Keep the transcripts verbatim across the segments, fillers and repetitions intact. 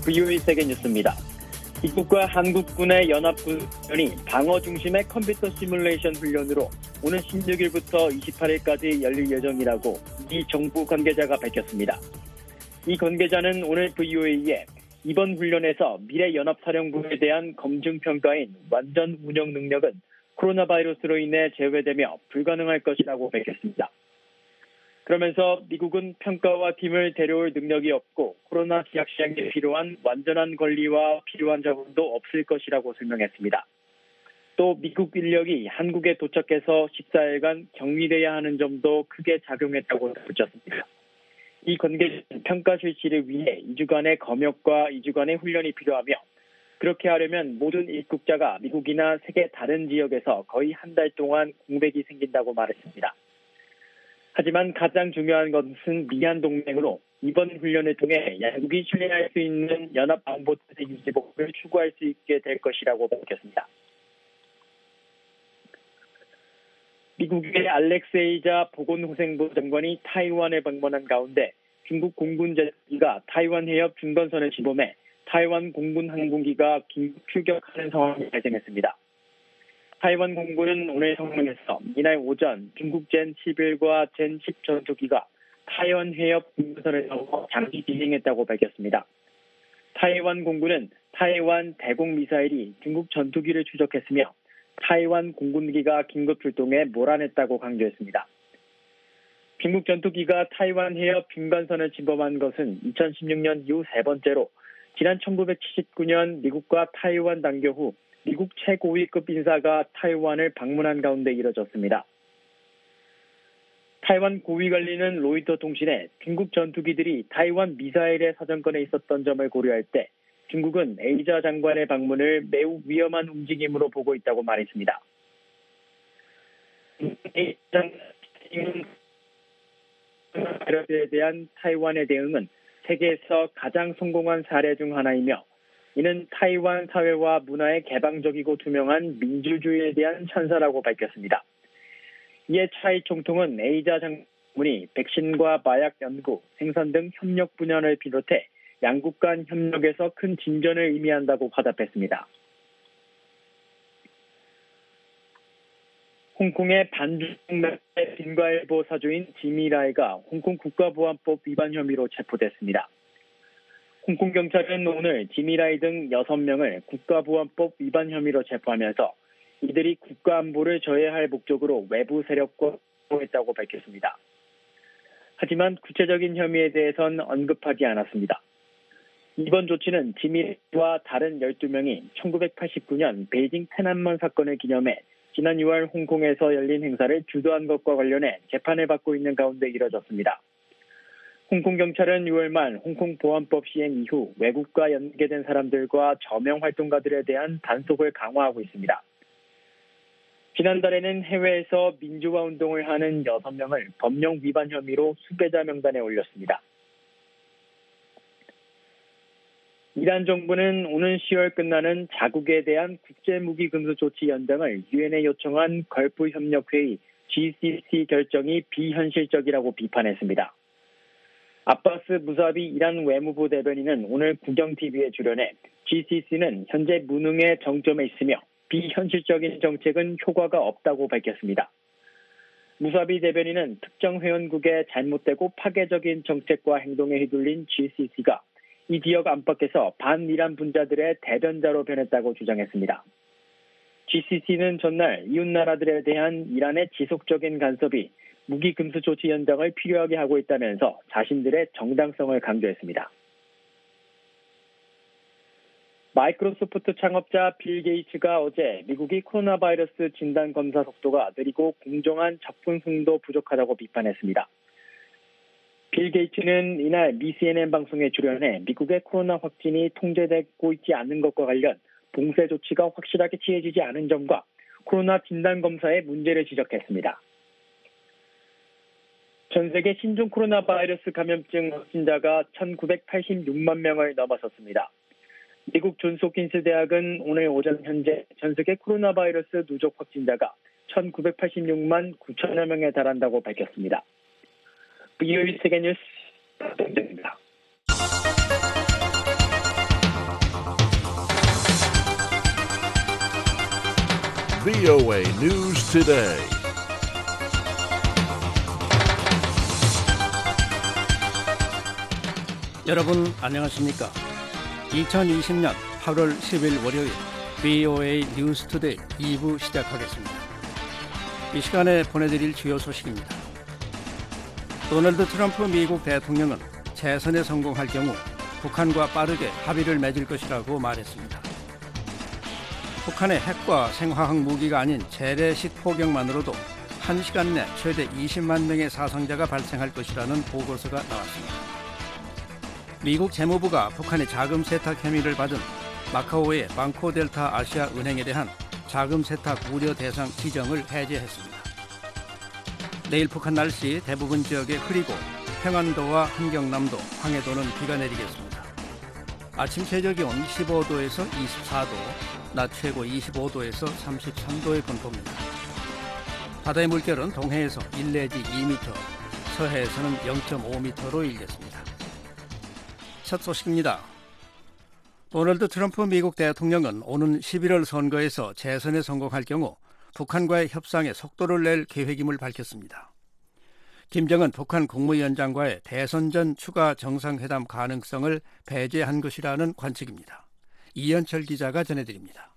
브이오에이 세계뉴스입니다. 미국과 한국군의 연합훈련이 방어 중심의 컴퓨터 시뮬레이션 훈련으로 오는 십육 일부터 이십팔 일까지 열릴 예정이라고 미 정부 관계자가 밝혔습니다. 이 관계자는 오늘 브이오에이에 이번 훈련에서 미래 연합사령부에 대한 검증평가인 완전 운영 능력은 코로나 바이러스로 인해 제외되며 불가능할 것이라고 밝혔습니다. 그러면서 미국은 평가와 팀을 데려올 능력이 없고 코로나 기약 시행에 필요한 완전한 권리와 필요한 자본도 없을 것이라고 설명했습니다. 또 미국 인력이 한국에 도착해서 십사 일간 격리돼야 하는 점도 크게 작용했다고 덧붙였습니다. 이 관계자는 평가 실시를 위해 이 주간의 검역과 이 주간의 훈련이 필요하며 그렇게 하려면 모든 입국자가 미국이나 세계 다른 지역에서 거의 한 달 동안 공백이 생긴다고 말했습니다. 하지만 가장 중요한 것은 미한 동맹으로 이번 훈련을 통해 양국이 신뢰할 수 있는 연합안보체제 유지복을 추구할 수 있게 될 것이라고 밝혔습니다. 미국의 알렉세이자 보건후생부 장관이 타이완을 방문한 가운데 중국 공군 제트기가 타이완 해협 중간선을 침범해 타이완 공군 항공기가 긴급 출격하는 상황이 발생했습니다. 타이완 공군은 오늘 성명에서 이날 오전 중국 젠 십일과 젠 십 전투기가 타이완 해협 중간선을 넘어 장기 비행했다고 밝혔습니다. 타이완 공군은 타이완 대공 미사일이 중국 전투기를 추적했으며 타이완 공군기가 긴급 출동해 몰아냈다고 강조했습니다. 중국 전투기가 타이완 해협 중간선을 침범한 것은 이천십육 년 이후 세 번째로 지난 천구백칠십구 년 미국과 타이완 단교 후 미국 최고위급 인사가 타이완을 방문한 가운데 이뤄졌습니다. 타이완 고위관리는 로이터 통신에 중국 전투기들이 타이완 미사일의 사정권에 있었던 점을 고려할 때 중국은 에이자 장관의 방문을 매우 위험한 움직임으로 보고 있다고 말했습니다. 바이러스에 대한 타이완의 대응은 세계에서 가장 성공한 사례 중 하나이며 이는 타이완 사회와 문화의 개방적이고 투명한 민주주의에 대한 찬사라고 밝혔습니다. 이에 차이 총통은 에이자 장관이 백신과 마약 연구, 생산 등 협력 분야를 비롯해 양국 간 협력에서 큰 진전을 의미한다고 화답했습니다. 홍콩의 반중국의 빈과일보 사주인 지미라이가 홍콩 국가보안법 위반 혐의로 체포됐습니다. 홍콩 경찰은 오늘 지미라이 등 여섯 명을 국가보안법 위반 혐의로 체포하면서 이들이 국가안보를 저해할 목적으로 외부 세력과 했다고 밝혔습니다. 하지만 구체적인 혐의에 대해선 언급하지 않았습니다. 이번 조치는 지미라이와 다른 열두 명이 천구백팔십구 년 베이징天安문 사건을 기념해 지난 유월 홍콩에서 열린 행사를 주도한 것과 관련해 재판을 받고 있는 가운데 이뤄졌습니다. 홍콩 경찰은 유월 말 홍콩 보안법 시행 이후 외국과 연계된 사람들과 저명 활동가들에 대한 단속을 강화하고 있습니다. 지난달에는 해외에서 민주화 운동을 하는 여섯 명을 법령 위반 혐의로 수배자 명단에 올렸습니다. 이란 정부는 오는 시월 끝나는 자국에 대한 국제무기금수조치 연장을 유엔에 요청한 걸프협력회의 지씨씨 결정이 비현실적이라고 비판했습니다. 아바스 무사비 이란 외무부 대변인은 오늘 국영티비에 출연해 지씨씨는 현재 무능의 정점에 있으며 비현실적인 정책은 효과가 없다고 밝혔습니다. 무사비 대변인은 특정 회원국의 잘못되고 파괴적인 정책과 행동에 휘둘린 지씨씨가 이 지역 안팎에서 반이란 분자들의 대변자로 변했다고 주장했습니다. 지씨씨는 전날 이웃나라들에 대한 이란의 지속적인 간섭이 무기 금수 조치 연장을 필요하게 하고 있다면서 자신들의 정당성을 강조했습니다. 마이크로소프트 창업자 빌 게이츠가 어제 미국이 코로나 바이러스 진단 검사 속도가 느리고 공정한 접근성도 부족하다고 비판했습니다. 빌 게이츠는 이날 미 씨엔엔 방송에 출연해 미국의 코로나 확진이 통제되고 있지 않은 것과 관련 봉쇄 조치가 확실하게 취해지지 않은 점과 코로나 진단 검사의 문제를 지적했습니다. 전 세계 신종 코로나 바이러스 감염증 확진자가 천구백팔십육만 명을 넘어섰습니다. 미국 존스홉킨스 대학은 오늘 오전 현재 전 세계 코로나 바이러스 누적 확진자가 천구백팔십육만 구천여 명에 달한다고 밝혔습니다. 브이오에이 세계뉴스 박동재입니다. 브이오에이 News Today. 여러분 안녕하십니까? 이천이십 년 팔월 십일 월요일 브이오에이 뉴스 투데이 이 부 시작하겠습니다. 이 시간에 보내드릴 주요 소식입니다. 도널드 트럼프 미국 대통령은 재선에 성공할 경우 북한과 빠르게 합의를 맺을 것이라고 말했습니다. 북한의 핵과 생화학 무기가 아닌 재래식 포격만으로도 한 시간 내 최대 이십만 명의 사상자가 발생할 것이라는 보고서가 나왔습니다. 미국 재무부가 북한의 자금 세탁 혐의를 받은 마카오의 방코델타 아시아 은행에 대한 자금 세탁 우려 대상 지정을 해제했습니다. 내일 북한 날씨 대부분 지역에 흐리고 평안도와 한경남도, 황해도는 비가 내리겠습니다. 아침 최저 기온 십오 도에서 이십사 도, 낮 최고 이십오 도에서 삼십삼 도의 분포입니다. 바다의 물결은 동해에서 일 내지 이 미터, 서해에서는 영 점 오 미터로 일겠습니다. 첫 소식입니다. 도널드 트럼프 미국 대통령은 오는 십일월 선거에서 재선에 성공할 경우 북한과의 협상에 속도를 낼 계획임을 밝혔습니다. 김정은 북한 국무위원장과의 대선 전 추가 정상회담 가능성을 배제한 것이라는 관측입니다. 이현철 기자가 전해드립니다.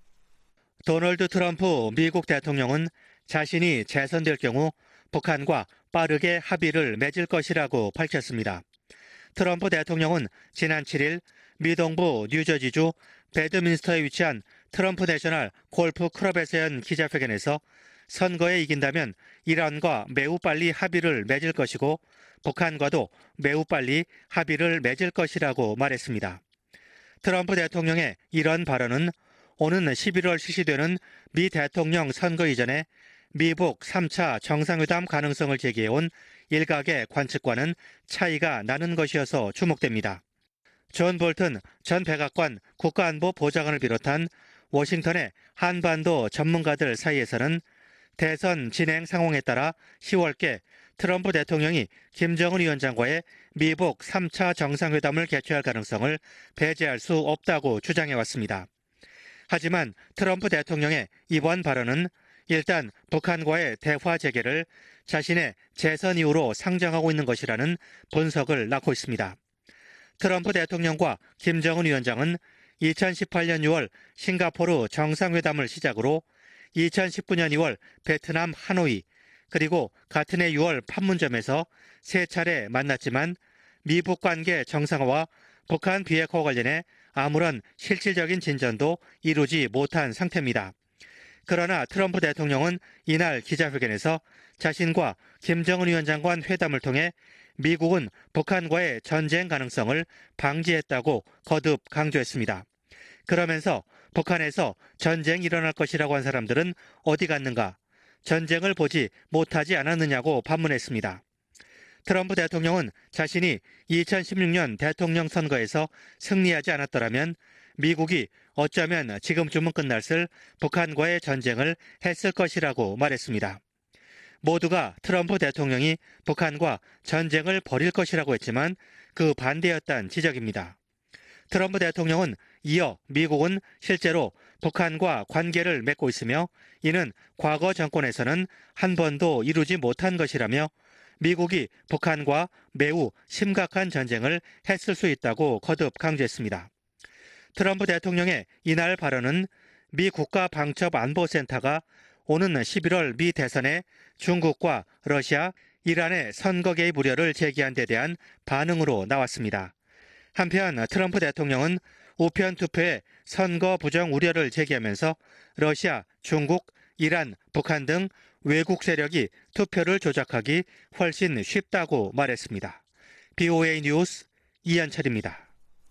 도널드 트럼프 미국 대통령은 자신이 재선될 경우 북한과 빠르게 합의를 맺을 것이라고 밝혔습니다. 트럼프 대통령은 지난 칠 일 미동부 뉴저지주 배드민스터에 위치한 트럼프 내셔널 골프 클럽에서 연 기자회견에서 선거에 이긴다면 이란과 매우 빨리 합의를 맺을 것이고 북한과도 매우 빨리 합의를 맺을 것이라고 말했습니다. 트럼프 대통령의 이런 발언은 오는 십일월 실시되는 미 대통령 선거 이전에 미북 삼 차 정상회담 가능성을 제기해온 일각의 관측과는 차이가 나는 것이어서 주목됩니다. 존 볼튼 전 백악관 국가안보 보좌관을 비롯한 워싱턴의 한반도 전문가들 사이에서는 대선 진행 상황에 따라 시월께 트럼프 대통령이 김정은 위원장과의 미북 삼 차 정상회담을 개최할 가능성을 배제할 수 없다고 주장해왔습니다. 하지만 트럼프 대통령의 이번 발언은 일단 북한과의 대화 재개를 자신의 재선 이후로 상정하고 있는 것이라는 분석을 낳고 있습니다. 트럼프 대통령과 김정은 위원장은 이천십팔 년 유월 싱가포르 정상회담을 시작으로 이천십구 년 이월 베트남 하노이, 그리고 같은 해 유월 판문점에서 세 차례 만났지만 미북 관계 정상화와 북한 비핵화 관련해 아무런 실질적인 진전도 이루지 못한 상태입니다. 그러나 트럼프 대통령은 이날 기자회견에서 자신과 김정은 위원장 간 회담을 통해 미국은 북한과의 전쟁 가능성을 방지했다고 거듭 강조했습니다. 그러면서 북한에서 전쟁이 일어날 것이라고 한 사람들은 어디 갔는가, 전쟁을 보지 못하지 않았느냐고 반문했습니다. 트럼프 대통령은 자신이 이천십육 년 대통령 선거에서 승리하지 않았더라면 미국이 어쩌면 지금쯤은 끝났을 북한과의 전쟁을 했을 것이라고 말했습니다. 모두가 트럼프 대통령이 북한과 전쟁을 벌일 것이라고 했지만 그 반대였다는 지적입니다. 트럼프 대통령은 이어 미국은 실제로 북한과 관계를 맺고 있으며 이는 과거 정권에서는 한 번도 이루지 못한 것이라며 미국이 북한과 매우 심각한 전쟁을 했을 수 있다고 거듭 강조했습니다. 트럼프 대통령의 이날 발언은 미 국가방첩안보센터가 오는 십일월 미 대선에 중국과 러시아, 이란의 선거 개입 우려를 제기한 데 대한 반응으로 나왔습니다. 한편 트럼프 대통령은 우편 투표에 선거 부정 우려를 제기하면서 러시아, 중국, 이란, 북한 등 외국 세력이 투표를 조작하기 훨씬 쉽다고 말했습니다. 브이오에이 뉴스 이현철입니다.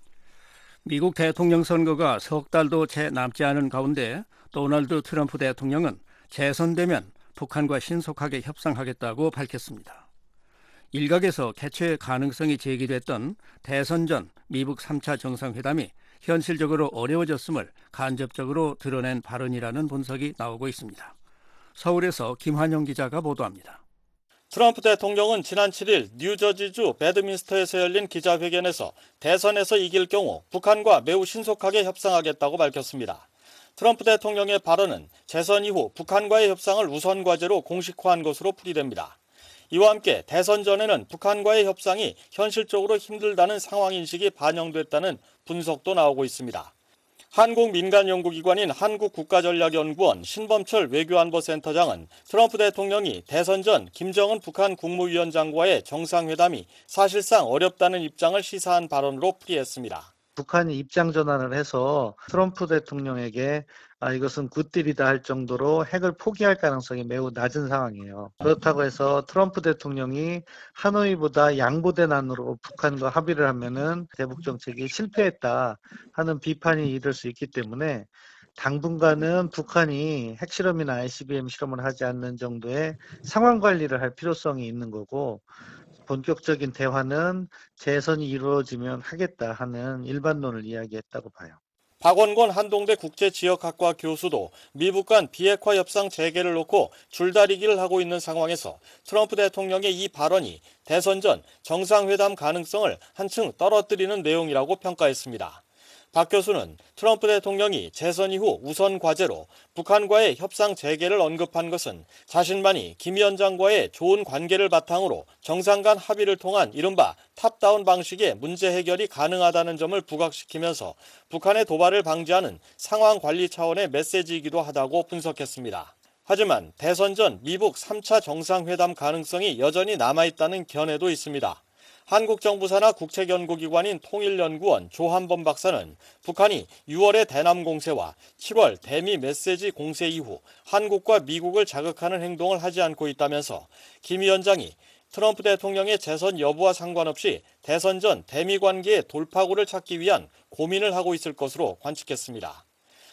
미국 대통령 선거가 석 달도 채 남지 않은 가운데 도널드 트럼프 대통령은 재선되면 북한과 신속하게 협상하겠다고 밝혔습니다. 일각에서 개최 가능성이 제기됐던 대선 전 미북 삼 차 정상회담이 현실적으로 어려워졌음을 간접적으로 드러낸 발언이라는 분석이 나오고 있습니다. 서울에서 김환영 기자가 보도합니다. 트럼프 대통령은 지난 칠 일 뉴저지주 배드민스터에서 열린 기자회견에서 대선에서 이길 경우 북한과 매우 신속하게 협상하겠다고 밝혔습니다. 트럼프 대통령의 발언은 재선 이후 북한과의 협상을 우선 과제로 공식화한 것으로 풀이됩니다. 이와 함께 대선 전에는 북한과의 협상이 현실적으로 힘들다는 상황인식이 반영됐다는 분석도 나오고 있습니다. 한국 민간연구기관인 한국국가전략연구원 신범철 외교안보센터장은 트럼프 대통령이 대선 전 김정은 북한 국무위원장과의 정상회담이 사실상 어렵다는 입장을 시사한 발언으로 풀이했습니다. 북한이 입장 전환을 해서 트럼프 대통령에게 아, 이것은 굿딜이다 할 정도로 핵을 포기할 가능성이 매우 낮은 상황이에요. 그렇다고 해서 트럼프 대통령이 하노이보다 양보된 안으로 북한과 합의를 하면은 대북 정책이 실패했다 하는 비판이 이를 수 있기 때문에 당분간은 북한이 핵실험이나 아이씨비엠 실험을 하지 않는 정도의 상황 관리를 할 필요성이 있는 거고, 본격적인 대화는 재선이 이루어지면 하겠다 하는 일반론을 이야기했다고 봐요. 박원권 한동대 국제지역학과 교수도 미북 간 비핵화 협상 재개를 놓고 줄다리기를 하고 있는 상황에서 트럼프 대통령의 이 발언이 대선 전 정상회담 가능성을 한층 떨어뜨리는 내용이라고 평가했습니다. 박 교수는 트럼프 대통령이 재선 이후 우선 과제로 북한과의 협상 재개를 언급한 것은 자신만이 김 위원장과의 좋은 관계를 바탕으로 정상 간 합의를 통한 이른바 탑다운 방식의 문제 해결이 가능하다는 점을 부각시키면서 북한의 도발을 방지하는 상황 관리 차원의 메시지이기도 하다고 분석했습니다. 하지만 대선 전 미북 삼 차 정상회담 가능성이 여전히 남아있다는 견해도 있습니다. 한국 정부 산하 국책연구기관인 통일연구원 조한범 박사는 북한이 유월의 대남 공세와 칠월 대미 메시지 공세 이후 한국과 미국을 자극하는 행동을 하지 않고 있다면서 김 위원장이 트럼프 대통령의 재선 여부와 상관없이 대선 전 대미 관계의 돌파구를 찾기 위한 고민을 하고 있을 것으로 관측했습니다.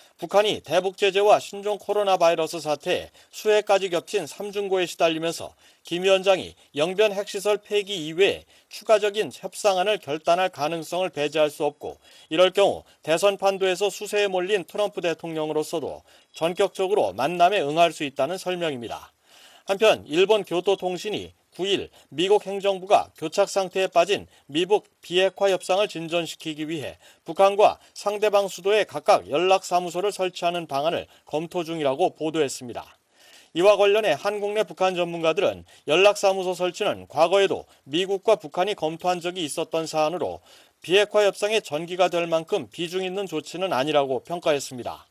북한이 대북 제재와 신종 코로나 바이러스 사태에 수해까지 겹친 삼중고에 시달리면서 김 위원장이 영변 핵시설 폐기 이외에 추가적인 협상안을 결단할 가능성을 배제할 수 없고, 이럴 경우 대선 판도에서 수세에 몰린 트럼프 대통령으로서도 전격적으로 만남에 응할 수 있다는 설명입니다. 한편 일본 교토통신이 구일 미국 행정부가 교착 상태에 빠진 미북 비핵화 협상을 진전시키기 위해 북한과 상대방 수도에 각각 연락사무소를 설치하는 방안을 검토 중이라고 보도했습니다. 이와 관련해 한국 내 북한 전문가들은 연락사무소 설치는 과거에도 미국과 북한이 검토한 적이 있었던 사안으로 비핵화 협상의 전기가 될 만큼 비중 있는 조치는 아니라고 평가했습니다.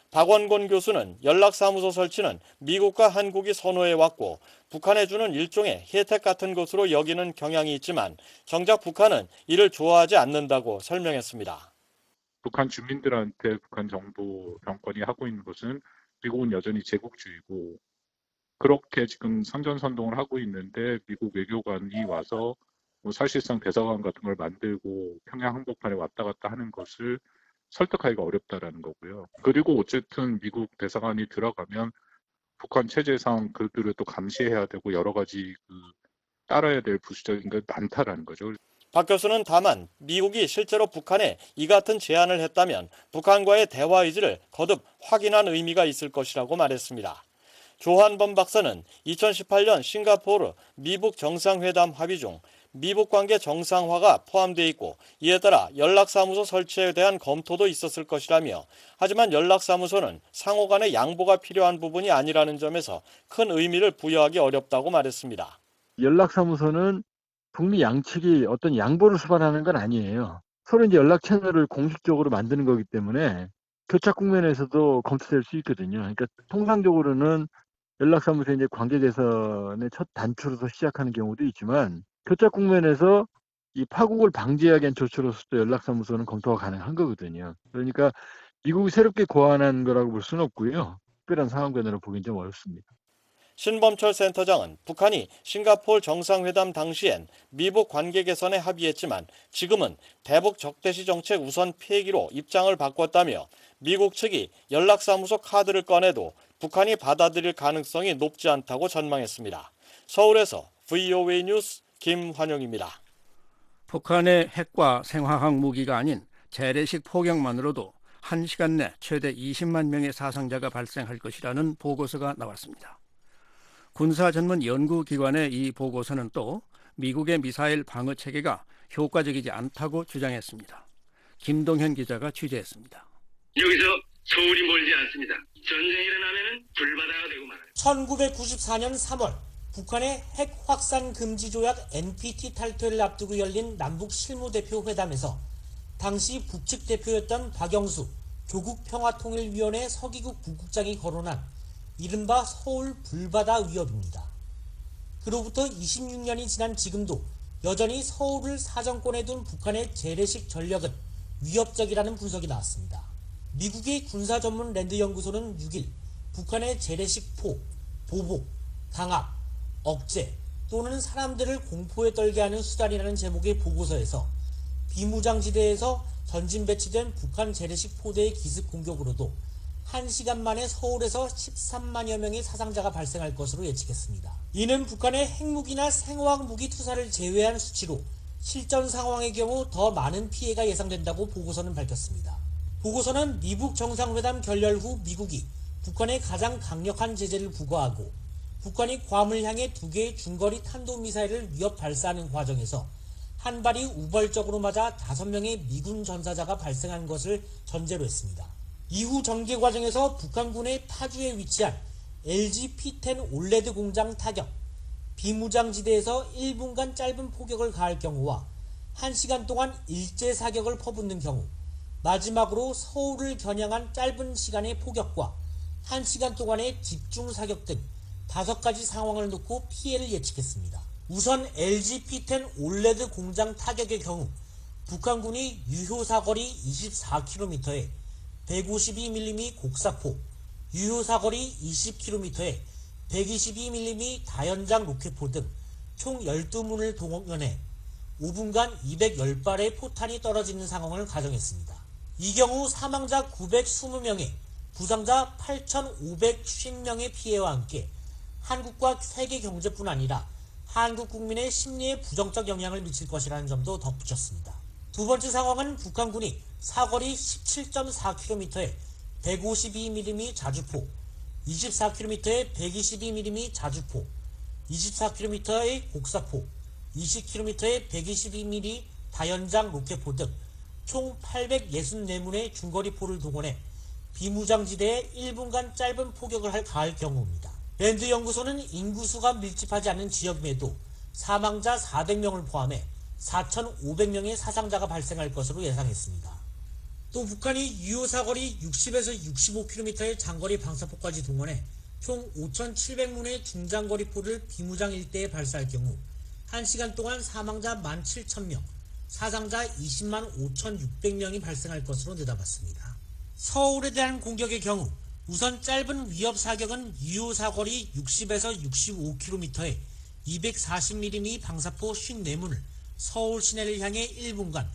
박원권 교수는 연락사무소 설치는 미국과 한국이 선호해왔고 북한에 주는 일종의 혜택 같은 것으로 여기는 경향이 있지만 정작 북한은 이를 좋아하지 않는다고 설명했습니다. 북한 주민들한테 북한 정부 정권이 하고 있는 것은 미국은 여전히 제국주의고, 그렇게 지금 선전선동을 하고 있는데 미국 외교관이 와서 뭐 사실상 대사관 같은 걸 만들고 평양 한복판에 왔다 갔다 하는 것을 설득하기가 어렵다라는 거고요. 그리고 어쨌든 미국 대사관이 들어가면 북한 체제상 그들을 또 감시해야 되고 여러 가지 그 따라야 될 부수적인 게 많다라는 거죠. 박 교수는 다만 미국이 실제로 북한에 이 같은 제안을 했다면 북한과의 대화 의지를 거듭 확인한 의미가 있을 것이라고 말했습니다. 조한범 박사는 이천십팔 년 싱가포르 미북 정상회담 합의 중 미북 관계 정상화가 포함되어 있고, 이에 따라 연락사무소 설치에 대한 검토도 있었을 것이라며, 하지만 연락사무소는 상호 간의 양보가 필요한 부분이 아니라는 점에서 큰 의미를 부여하기 어렵다고 말했습니다. 연락사무소는 북미 양측이 어떤 양보를 수반하는 건 아니에요. 서로 이제 연락 채널을 공식적으로 만드는 거기 때문에 교착 국면에서도 검토될 수 있거든요. 그러니까 통상적으로는 연락사무소 이제 관계 개선의 첫 단추로서 시작하는 경우도 있지만, 교착 국면에서 이 파국을 방지하기 위한 조치로서도 연락사무소는 검토가 가능한 거거든요. 그러니까 미국이 새롭게 고안한 거라고 볼 수는 없고요. 특별한 상황 변화로 보기는 좀 어렵습니다. 신범철 센터장은 북한이 싱가포르 정상회담 당시엔 미북 관계 개선에 합의했지만 지금은 대북 적대시 정책 우선 폐기로 입장을 바꿨다며, 미국 측이 연락사무소 카드를 꺼내도 북한이 받아들일 가능성이 높지 않다고 전망했습니다. 서울에서 브이오에이 뉴스 김환용입니다. 북한의 핵과 생화학 무기가 아닌 재래식 포격만으로도 한 시간 내 최대 이십만 명의 사상자가 발생할 것이라는 보고서가 나왔습니다. 군사 전문 연구기관의 이 보고서는 또 미국의 미사일 방어 체계가 효과적이지 않다고 주장했습니다. 김동현 기자가 취재했습니다. 여기서 서울이 멀지 않습니다. 전쟁이 일어나면 불바다가 되고 말아요. 천구백구십사 년 삼월 북한의 핵 확산 금지 조약 엔피티 탈퇴를 앞두고 열린 남북 실무대표 회담에서 당시 북측 대표였던 박영수 조국평화통일위원회 서기국 부국장이 거론한 이른바 서울 불바다 위협입니다. 그로부터 이십육 년이 지난 지금도 여전히 서울을 사정권에 둔 북한의 재래식 전력은 위협적이라는 분석이 나왔습니다. 미국의 군사전문 랜드연구소는 육 일 북한의 재래식 포, 보복, 강압, 억제 또는 사람들을 공포에 떨게 하는 수단이라는 제목의 보고서에서 비무장지대에서 전진 배치된 북한 재래식 포대의 기습 공격으로도 한 시간 만에 서울에서 십삼만여 명의 사상자가 발생할 것으로 예측했습니다. 이는 북한의 핵무기나 생화학무기 투사를 제외한 수치로 실전 상황의 경우 더 많은 피해가 예상된다고 보고서는 밝혔습니다. 보고서는 미북 정상회담 결렬 후 미국이 북한에 가장 강력한 제재를 부과하고 북한이 괌을 향해 두 개의 중거리 탄도미사일을 위협 발사하는 과정에서 한 발이 우발적으로 맞아 다섯 명의 미군 전사자가 발생한 것을 전제로 했습니다. 이후 전개 과정에서 북한군의 파주에 위치한 엘지 피 텐 올레드 공장 타격, 비무장지대에서 일 분간 짧은 포격을 가할 경우와 한 시간 동안 일제 사격을 퍼붓는 경우, 마지막으로 서울을 겨냥한 짧은 시간의 포격과 한 시간 동안의 집중 사격 등 다섯 가지 상황을 놓고 피해를 예측했습니다. 우선 엘지 피 텐 올레드 공장 타격의 경우 북한군이 유효사거리 이십사 킬로미터에 백오십이 밀리미터 곡사포, 유효사거리 이십 킬로미터에 백이십이 밀리미터 다연장 로켓포 등 총 열두 문을 동원해 오 분간 이백십 발의 포탄이 떨어지는 상황을 가정했습니다. 이 경우 사망자 구백이십 명에 부상자 팔천오백오십 명의 피해와 함께 한국과 세계 경제뿐 아니라 한국 국민의 심리에 부정적 영향을 미칠 것이라는 점도 덧붙였습니다. 두 번째 상황은 북한군이 사거리 십칠 점 사 킬로미터에 백오십이 밀리미터 자주포, 이십사 킬로미터에 백이십이 밀리미터 자주포, 이십사 킬로미터의 곡사포, 이십 킬로미터에 백이십이 밀리미터 다연장 로켓포 등 총 팔백육십사 문의 중거리포를 동원해 비무장지대에 일 분간 짧은 포격을 할 가할 경우입니다. 랜드 연구소는 인구수가 밀집하지 않은 지역임에도 사망자 사백 명을 포함해 사천오백 명의 사상자가 발생할 것으로 예상했습니다. 또 북한이 유효사거리 육십에서 육십오 킬로미터의 장거리 방사포까지 동원해 총 오천칠백 문의 중장거리포를 비무장 일대에 발사할 경우 한 시간 동안 사망자 만 칠천 명, 사상자 이십만 오천육백 명이 발생할 것으로 내다봤습니다. 서울에 대한 공격의 경우 우선 짧은 위협 사격은 유효사거리 육십에서 육십오 킬로미터에 이백사십 밀리미터 방사포 오십사 문을 서울 시내를 향해 일 분간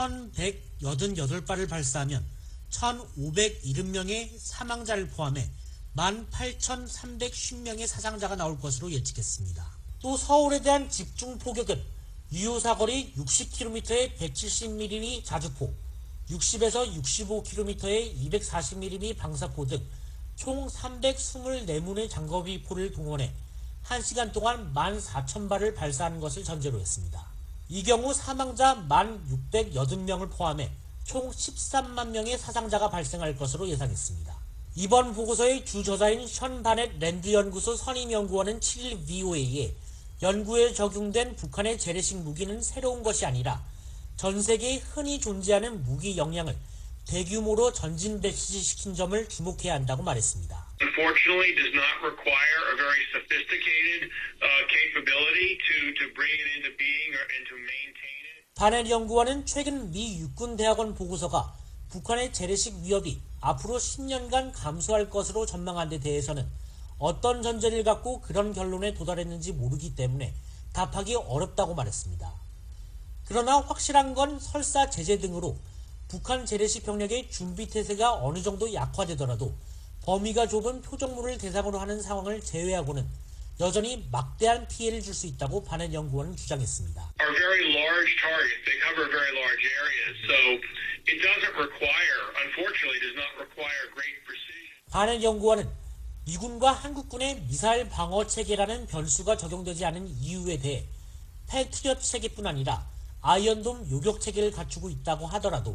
천백팔십팔 발을 발사하면 천오백칠십 명의 사망자를 포함해 만 팔천삼백오십 명의 사상자가 나올 것으로 예측했습니다. 또 서울에 대한 집중 포격은 유효사거리 육십 킬로미터에 백칠십 밀리미터 자주포, 육십에서 육십오 킬로미터에 이백사십 밀리미터 방사포 등 총 삼백이십사 문의 장거리포를 동원해 한 시간 동안 만 사천 발을 발사하는 것을 전제로 했습니다. 이 경우 사망자 만 육백팔십 명을 포함해 총 십삼만 명의 사상자가 발생할 것으로 예상했습니다. 이번 보고서의 주저자인 션 바넷 랜드연구소 선임연구원은 칠 일 브이오에이에 연구에 적용된 북한의 재래식 무기는 새로운 것이 아니라 전 세계에 흔히 존재하는 무기 역량을 대규모로 전진 배치시킨 점을 주목해야 한다고 말했습니다. Unfortunately, does not require a very sophisticated uh, capability to to bring it into being or and to maintain it. 바넷 연구원은 최근 미 육군대학원 보고서가 북한의 재래식 위협이 앞으로 십 년간 감소할 것으로 전망한 데 대해서는 어떤 전제를 갖고 그런 결론에 도달했는지 모르기 때문에 답하기 어렵다고 말했습니다. 그러나 확실한 건 설사 제재 등으로 북한 재래식 병력의 준비태세가 어느 정도 약화되더라도 범위가 좁은 표적물을 대상으로 하는 상황을 제외하고는 여전히 막대한 피해를 줄 수 있다고 바넷 연구원은 주장했습니다. Are very large targets. They cover very large areas. So it doesn't require, unfortunately, does not require great precision. 바넷 연구원은 미군과 한국군의 미사일 방어 체계라는 변수가 적용되지 않은 이유에 대해 패트리엇 체계뿐 아니라 아이언돔 요격 체계를 갖추고 있다고 하더라도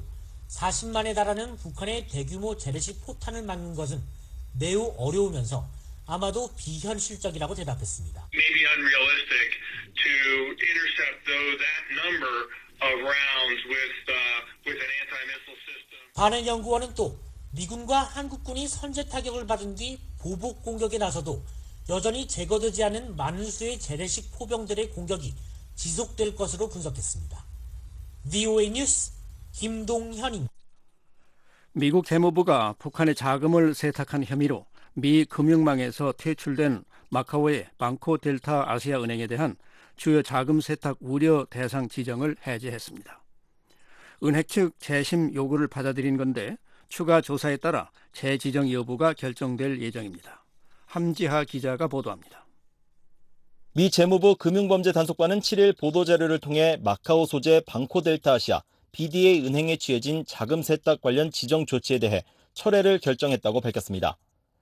사십만에 달하는 북한의 대규모 재래식 포탄을 막는 것은 매우 어려우면서 아마도 비현실적이라고 대답했습니다. Maybe unrealistic to intercept though that number of rounds with uh, with an anti-missile system. 바렌 연구원은 또 미군과 한국군이 선제 타격을 받은 뒤 보복 공격에 나서도 여전히 제거되지 않은 많은 수의 재래식 포병들의 공격이 지속될 것으로 분석했습니다. 브이오에이 뉴스 김동현입니다. 미국 재무부가 북한의 자금을 세탁한 혐의로 미 금융망에서 퇴출된 마카오의 방코 델타 아시아 은행에 대한 주요 자금 세탁 우려 대상 지정을 해제했습니다. 은행 측 재심 요구를 받아들인 건데 추가 조사에 따라 재지정 여부가 결정될 예정입니다. 함지하 기자가 보도합니다. 미 재무부 금융범죄단속반은 칠일 보도자료를 통해 마카오 소재 방코델타 아시아 비디에이 은행에 취해진 자금 세탁 관련 지정 조치에 대해 철회를 결정했다고 밝혔습니다.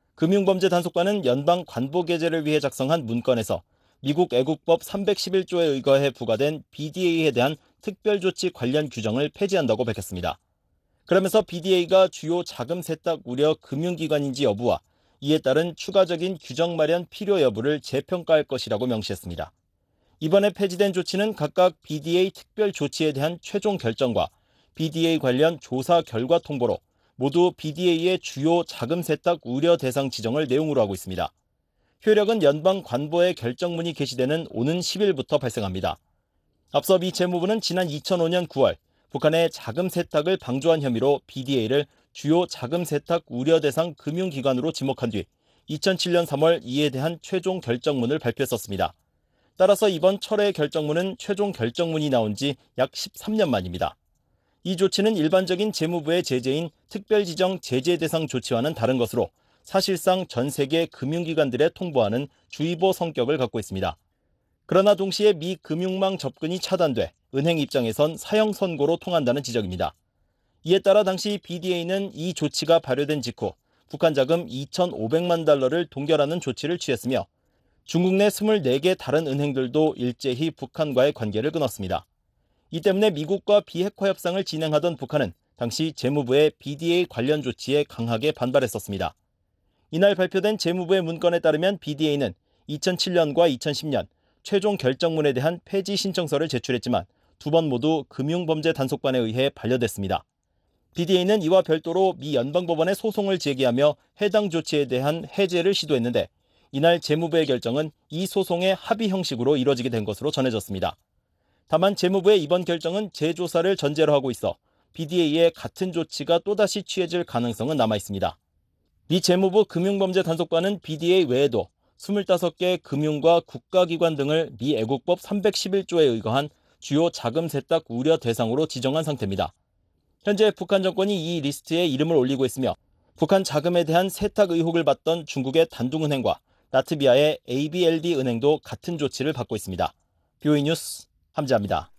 금융범죄단속반은 연방 관보 게재를 위해 작성한 문건에서 미국 애국법 삼백십일조에 의거해 부과된 비디에이에 대한 특별조치 관련 규정을 폐지한다고 밝혔습니다. 그러면서 비디에이가 주요 자금 세탁 우려 금융기관인지 여부와 이에 따른 추가적인 규정 마련 필요 여부를 재평가할 것이라고 명시했습니다. 이번에 폐지된 조치는 각각 비디에이 특별 조치에 대한 최종 결정과 비디에이 관련 조사 결과 통보로 모두 비디에이의 주요 자금 세탁 우려 대상 지정을 내용으로 하고 있습니다. 효력은 연방 관보의 결정문이 게시되는 오는 십일부터 발생합니다. 앞서 미 재무부는 지난 이천오년 구월 북한의 자금 세탁을 방조한 혐의로 비디에이를 주요 자금 세탁 우려 대상 금융기관으로 지목한 뒤 이천칠년 삼월 이에 대한 최종 결정문을 발표했었습니다. 따라서 이번 철회 결정문은 최종 결정문이 나온 지 약 십삼년 만입니다. 이 조치는 일반적인 재무부의 제재인 특별지정 제재 대상 조치와는 다른 것으로 사실상 전 세계 금융기관들에 통보하는 주의보 성격을 갖고 있습니다. 그러나 동시에 미 금융망 접근이 차단돼 은행 입장에선 사형 선고로 통한다는 지적입니다. 이에 따라 당시 비디에이는 이 조치가 발효된 직후 북한 자금 이천오백만 달러를 동결하는 조치를 취했으며 중국 내 스물네 개 다른 은행들도 일제히 북한과의 관계를 끊었습니다. 이 때문에 미국과 비핵화 협상을 진행하던 북한은 당시 재무부의 비디에이 관련 조치에 강하게 반발했었습니다. 이날 발표된 재무부의 문건에 따르면 비디에이는 이천칠년과 이천십년 최종 결정문에 대한 폐지 신청서를 제출했지만 두 번 모두 금융범죄단속반에 의해 반려됐습니다. 비디에이는 이와 별도로 미 연방법원에 소송을 제기하며 해당 조치에 대한 해제를 시도했는데 이날 재무부의 결정은 이 소송의 합의 형식으로 이뤄지게 된 것으로 전해졌습니다. 다만 재무부의 이번 결정은 재조사를 전제로 하고 있어 비디에이의 같은 조치가 또다시 취해질 가능성은 남아있습니다. 미 재무부 금융범죄단속반은 비디에이 외에도 스물다섯 개 금융과 국가기관 등을 미 애국법 삼백십일조에 의거한 주요 자금 세탁 우려 대상으로 지정한 상태입니다. 현재 북한 정권이 이 리스트에 이름을 올리고 있으며 북한 자금에 대한 세탁 의혹을 받던 중국의 단둥은행과 라트비아의 에이비엘디 은행도 같은 조치를 받고 있습니다. 브이오에이 뉴스 함지아입니다.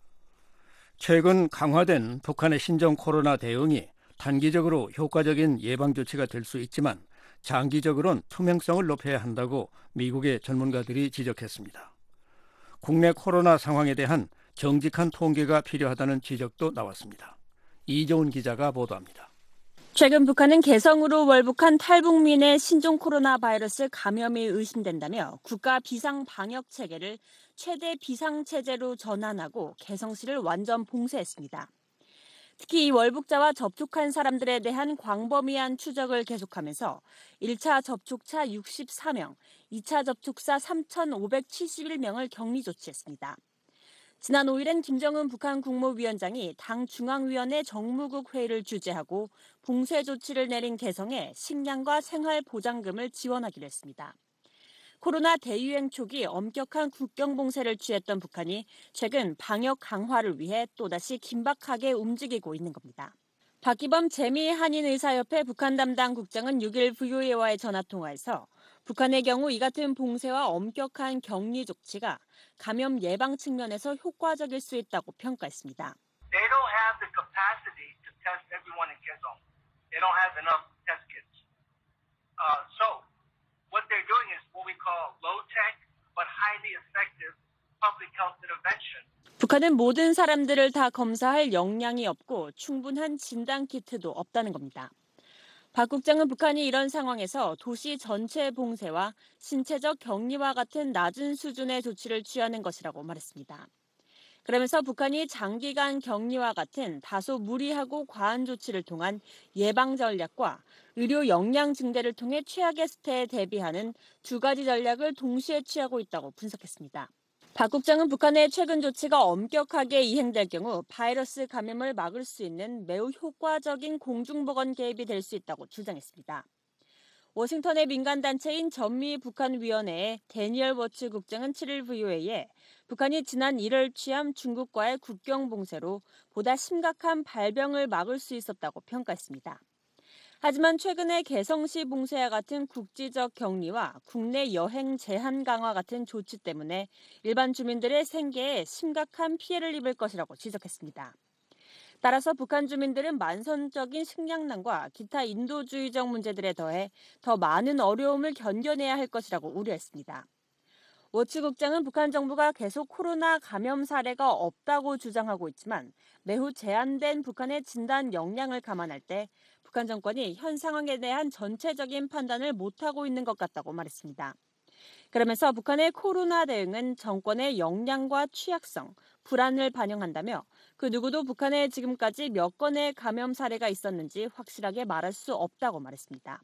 최근 강화된 북한의 신종 코로나 대응이 단기적으로 효과적인 예방조치가 될 수 있지만 장기적으로는 투명성을 높여야 한다고 미국의 전문가들이 지적했습니다. 국내 코로나 상황에 대한 정직한 통계가 필요하다는 지적도 나왔습니다. 이종훈 기자가 보도합니다. 최근 북한은 개성으로 월북한 탈북민의 신종 코로나 바이러스 감염이 의심된다며 국가 비상 방역 체계를 최대 비상 체제로 전환하고 개성시를 완전 봉쇄했습니다. 특히 이 월북자와 접촉한 사람들에 대한 광범위한 추적을 계속하면서 일 차 접촉자 육십사 명, 이 차 접촉자 삼천오백칠십일 명을 격리 조치했습니다. 지난 오일엔 김정은 북한 국무위원장이 당 중앙위원회 정무국 회의를 주재하고 봉쇄 조치를 내린 개성에 식량과 생활보장금을 지원하기로 했습니다. 코로나 대유행 초기 엄격한 국경 봉쇄를 취했던 북한이 최근 방역 강화를 위해 또다시 긴박하게 움직이고 있는 겁니다. 박기범 재미 한인의사협회 북한 담당 국장은 육일 브이오에이와의 전화통화에서 북한의 경우 이 같은 봉쇄와 엄격한 격리 조치가 감염 예방 측면에서 효과적일 수 있다고 평가했습니다. They don't have the capacity to test everyone in Kaesong. They don't have enough test kits. Uh, so what they're doing is what we call low-tech but highly effective public health intervention. 북한은 모든 사람들을 다 검사할 역량이 없고 충분한 진단키트도 없다는 겁니다. 박 국장은 북한이 이런 상황에서 도시 전체 봉쇄와 신체적 격리와 같은 낮은 수준의 조치를 취하는 것이라고 말했습니다. 그러면서 북한이 장기간 격리와 같은 다소 무리하고 과한 조치를 통한 예방 전략과 의료 역량 증대를 통해 최악의 수태에 대비하는 두 가지 전략을 동시에 취하고 있다고 분석했습니다. 박 국장은 북한의 최근 조치가 엄격하게 이행될 경우 바이러스 감염을 막을 수 있는 매우 효과적인 공중보건 개입이 될 수 있다고 주장했습니다. 워싱턴의 민간단체인 전미북한위원회의 데니얼 워츠 국장은 칠일 브이오에이에 북한이 지난 일월 취한 중국과의 국경 봉쇄로 보다 심각한 발병을 막을 수 있었다고 평가했습니다. 하지만 최근의 개성시 봉쇄와 같은 국지적 격리와 국내 여행 제한 강화 같은 조치 때문에 일반 주민들의 생계에 심각한 피해를 입을 것이라고 지적했습니다. 따라서 북한 주민들은 만성적인 식량난과 기타 인도주의적 문제들에 더해 더 많은 어려움을 견뎌내야 할 것이라고 우려했습니다. 워츠 국장은 북한 정부가 계속 코로나 감염 사례가 없다고 주장하고 있지만 매우 제한된 북한의 진단 역량을 감안할 때 북한 정권이 현 상황에 대한 전체적인 판단을 못하고 있는 것 같다고 말했습니다. 그러면서 북한의 코로나 대응은 정권의 역량과 취약성, 불안을 반영한다며 그 누구도 북한에 지금까지 몇 건의 감염 사례가 있었는지 확실하게 말할 수 없다고 말했습니다.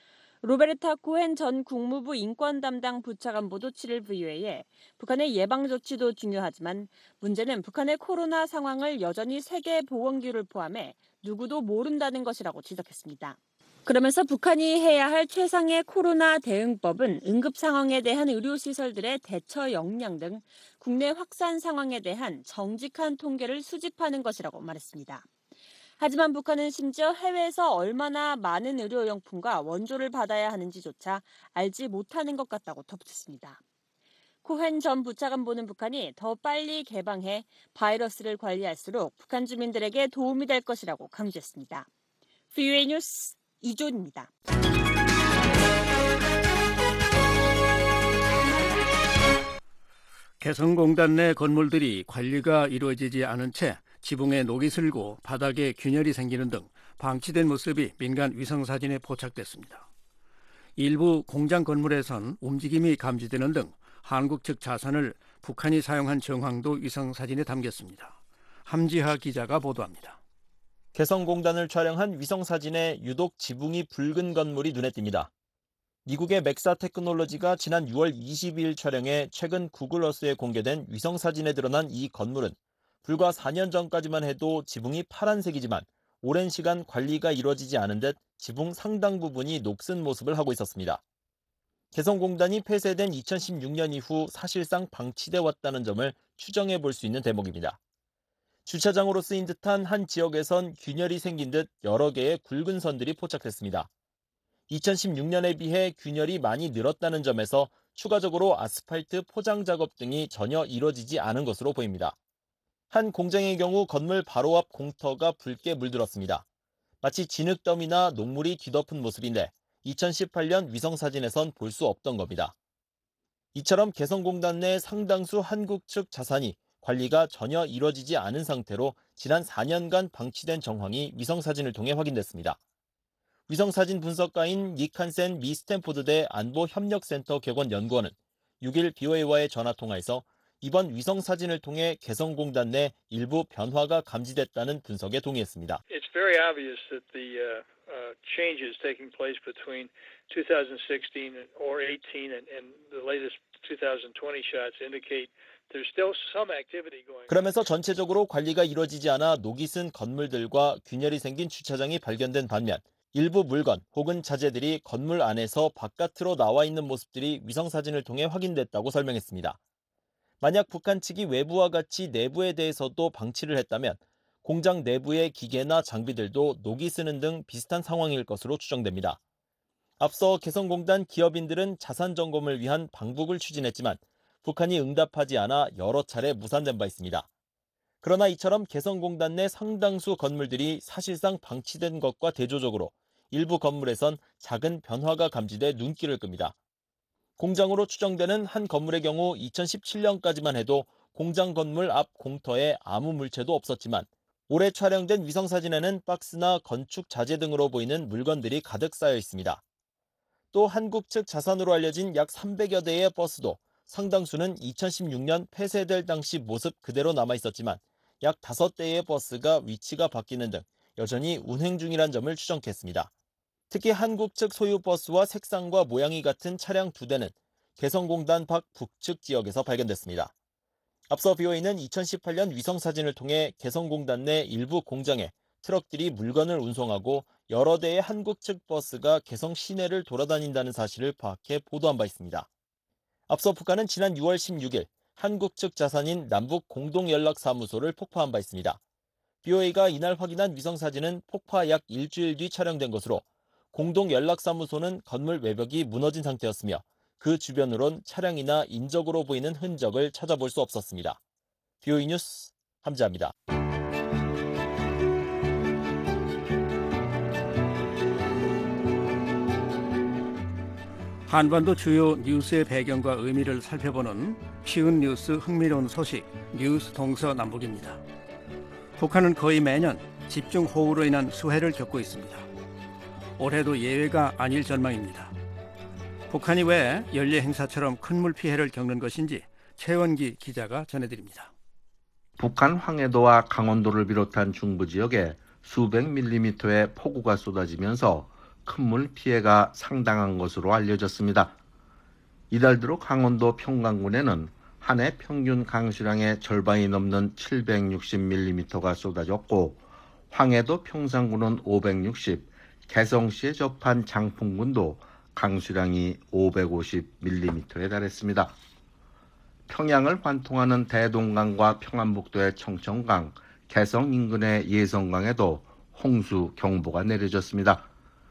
로베르타 코헨 전 국무부 인권 담당 부차관보도 칠일 브이오에이에 북한의 예방 조치도 중요하지만 문제는 북한의 코로나 상황을 여전히 세계보건기구를 포함해 누구도 모른다는 것이라고 지적했습니다. 그러면서 북한이 해야 할 최상의 코로나 대응법은 응급 상황에 대한 의료시설들의 대처 역량 등 국내 확산 상황에 대한 정직한 통계를 수집하는 것이라고 말했습니다. 하지만 북한은 심지어 해외에서 얼마나 많은 의료용품과 원조를 받아야 하는지조차 알지 못하는 것 같다고 덧붙였습니다. 코헨 전 부차관 보는 북한이 더 빨리 개방해 바이러스를 관리할수록 북한 주민들에게 도움이 될 것이라고 강조했습니다. 브이오에이 뉴스 이존입니다. 개성공단 내 건물들이 관리가 이루어지지 않은 채 지붕에 녹이 슬고 바닥에 균열이 생기는 등 방치된 모습이 민간 위성사진에 포착됐습니다. 일부 공장 건물에선 움직임이 감지되는 등 한국 측 자산을 북한이 사용한 정황도 위성사진에 담겼습니다. 함지하 기자가 보도합니다. 개성공단을 촬영한 위성사진에 유독 지붕이 붉은 건물이 눈에 띕니다. 미국의 맥사 테크놀로지가 지난 유월 이십이일 촬영해 최근 구글어스에 공개된 위성사진에 드러난 이 건물은 불과 사 년 전까지만 해도 지붕이 파란색이지만 오랜 시간 관리가 이루어지지 않은 듯 지붕 상당 부분이 녹슨 모습을 하고 있었습니다. 개성공단이 폐쇄된 이천십육 년 이후 사실상 방치돼 왔다는 점을 추정해 볼 수 있는 대목입니다. 주차장으로 쓰인 듯한 한 지역에선 균열이 생긴 듯 여러 개의 굵은 선들이 포착됐습니다. 이천십육 년에 비해 균열이 많이 늘었다는 점에서 추가적으로 아스팔트 포장 작업 등이 전혀 이루어지지 않은 것으로 보입니다. 한 공장의 경우 건물 바로 앞 공터가 붉게 물들었습니다. 마치 진흙더미나 녹물이 뒤덮은 모습인데 이천십팔 년 위성사진에선 볼 수 없던 겁니다. 이처럼 개성공단 내 상당수 한국 측 자산이 관리가 전혀 이루어지지 않은 상태로 지난 사 년간 방치된 정황이 위성사진을 통해 확인됐습니다. 위성사진 분석가인 닉 한센 미 스탠포드대 안보협력센터 객원 연구원은 육일 브이오에이와의 전화통화에서 이번 위성사진을 통해 개성공단 내 일부 변화가 감지됐다는 분석에 동의했습니다. It's very obvious that the uh, uh, changes taking place between twenty sixteen or eighteen and, and the latest twenty twenty shots indicate there's still some activity going on. 그러면서 전체적으로 관리가 이루어지지 않아 녹이 쓴 건물들과 균열이 생긴 주차장이 발견된 반면 일부 물건 혹은 자재들이 건물 안에서 바깥으로 나와 있는 모습들이 위성사진을 통해 확인됐다고 설명했습니다. 만약 북한 측이 외부와 같이 내부에 대해서도 방치를 했다면 공장 내부의 기계나 장비들도 녹이 쓰는 등 비슷한 상황일 것으로 추정됩니다. 앞서 개성공단 기업인들은 자산 점검을 위한 방북을 추진했지만 북한이 응답하지 않아 여러 차례 무산된 바 있습니다. 그러나 이처럼 개성공단 내 상당수 건물들이 사실상 방치된 것과 대조적으로 일부 건물에선 작은 변화가 감지돼 눈길을 끕니다. 공장으로 추정되는 한 건물의 경우 이천십칠 년까지만 해도 공장 건물 앞 공터에 아무 물체도 없었지만 올해 촬영된 위성사진에는 박스나 건축 자재 등으로 보이는 물건들이 가득 쌓여 있습니다. 또 한국 측 자산으로 알려진 약 삼백여 대의 버스도 상당수는 이천십육 년 폐쇄될 당시 모습 그대로 남아 있었지만 약 다섯 대의 버스가 위치가 바뀌는 등 여전히 운행 중이란 점을 추정했습니다. 특히 한국 측 소유 버스와 색상과 모양이 같은 차량 두 대는 개성공단 밖 북측 지역에서 발견됐습니다. 앞서 비오에이는 이천십팔 년 위성사진을 통해 개성공단 내 일부 공장에 트럭들이 물건을 운송하고 여러 대의 한국 측 버스가 개성 시내를 돌아다닌다는 사실을 파악해 보도한 바 있습니다. 앞서 북한은 지난 유월 십육일 한국 측 자산인 남북 공동연락사무소를 폭파한 바 있습니다. 비오에이가 이날 확인한 위성사진은 폭파 약 일주일 뒤 촬영된 것으로 공동연락사무소는 건물 외벽이 무너진 상태였으며 그 주변으론 차량이나 인적으로 보이는 흔적을 찾아볼 수 없었습니다. 비오에이 뉴스 함재합니다. 한반도 주요 뉴스의 배경과 의미를 살펴보는 쉬운 뉴스 흥미로운 소식 뉴스 동서남북입니다. 북한은 거의 매년 집중호우로 인한 수해를 겪고 있습니다. 올해도 예외가 아닐 전망입니다. 북한이 왜 연례 행사처럼 큰 물 피해를 겪는 것인지 최원기 기자가 전해드립니다. 북한 황해도와 강원도를 비롯한 중부 지역에 수백 밀리미터의 폭우가 쏟아지면서 큰 물 피해가 상당한 것으로 알려졌습니다. 이달 들어 강원도 평강군에는 한 해 평균 강수량의 절반이 넘는 칠백육십 밀리미터가 쏟아졌고 황해도 평산군은 오백육십, 개성시에 접한 장풍군도 강수량이 오백오십 밀리미터에 달했습니다. 평양을 관통하는 대동강과 평안북도의 청천강, 개성 인근의 예성강에도 홍수 경보가 내려졌습니다.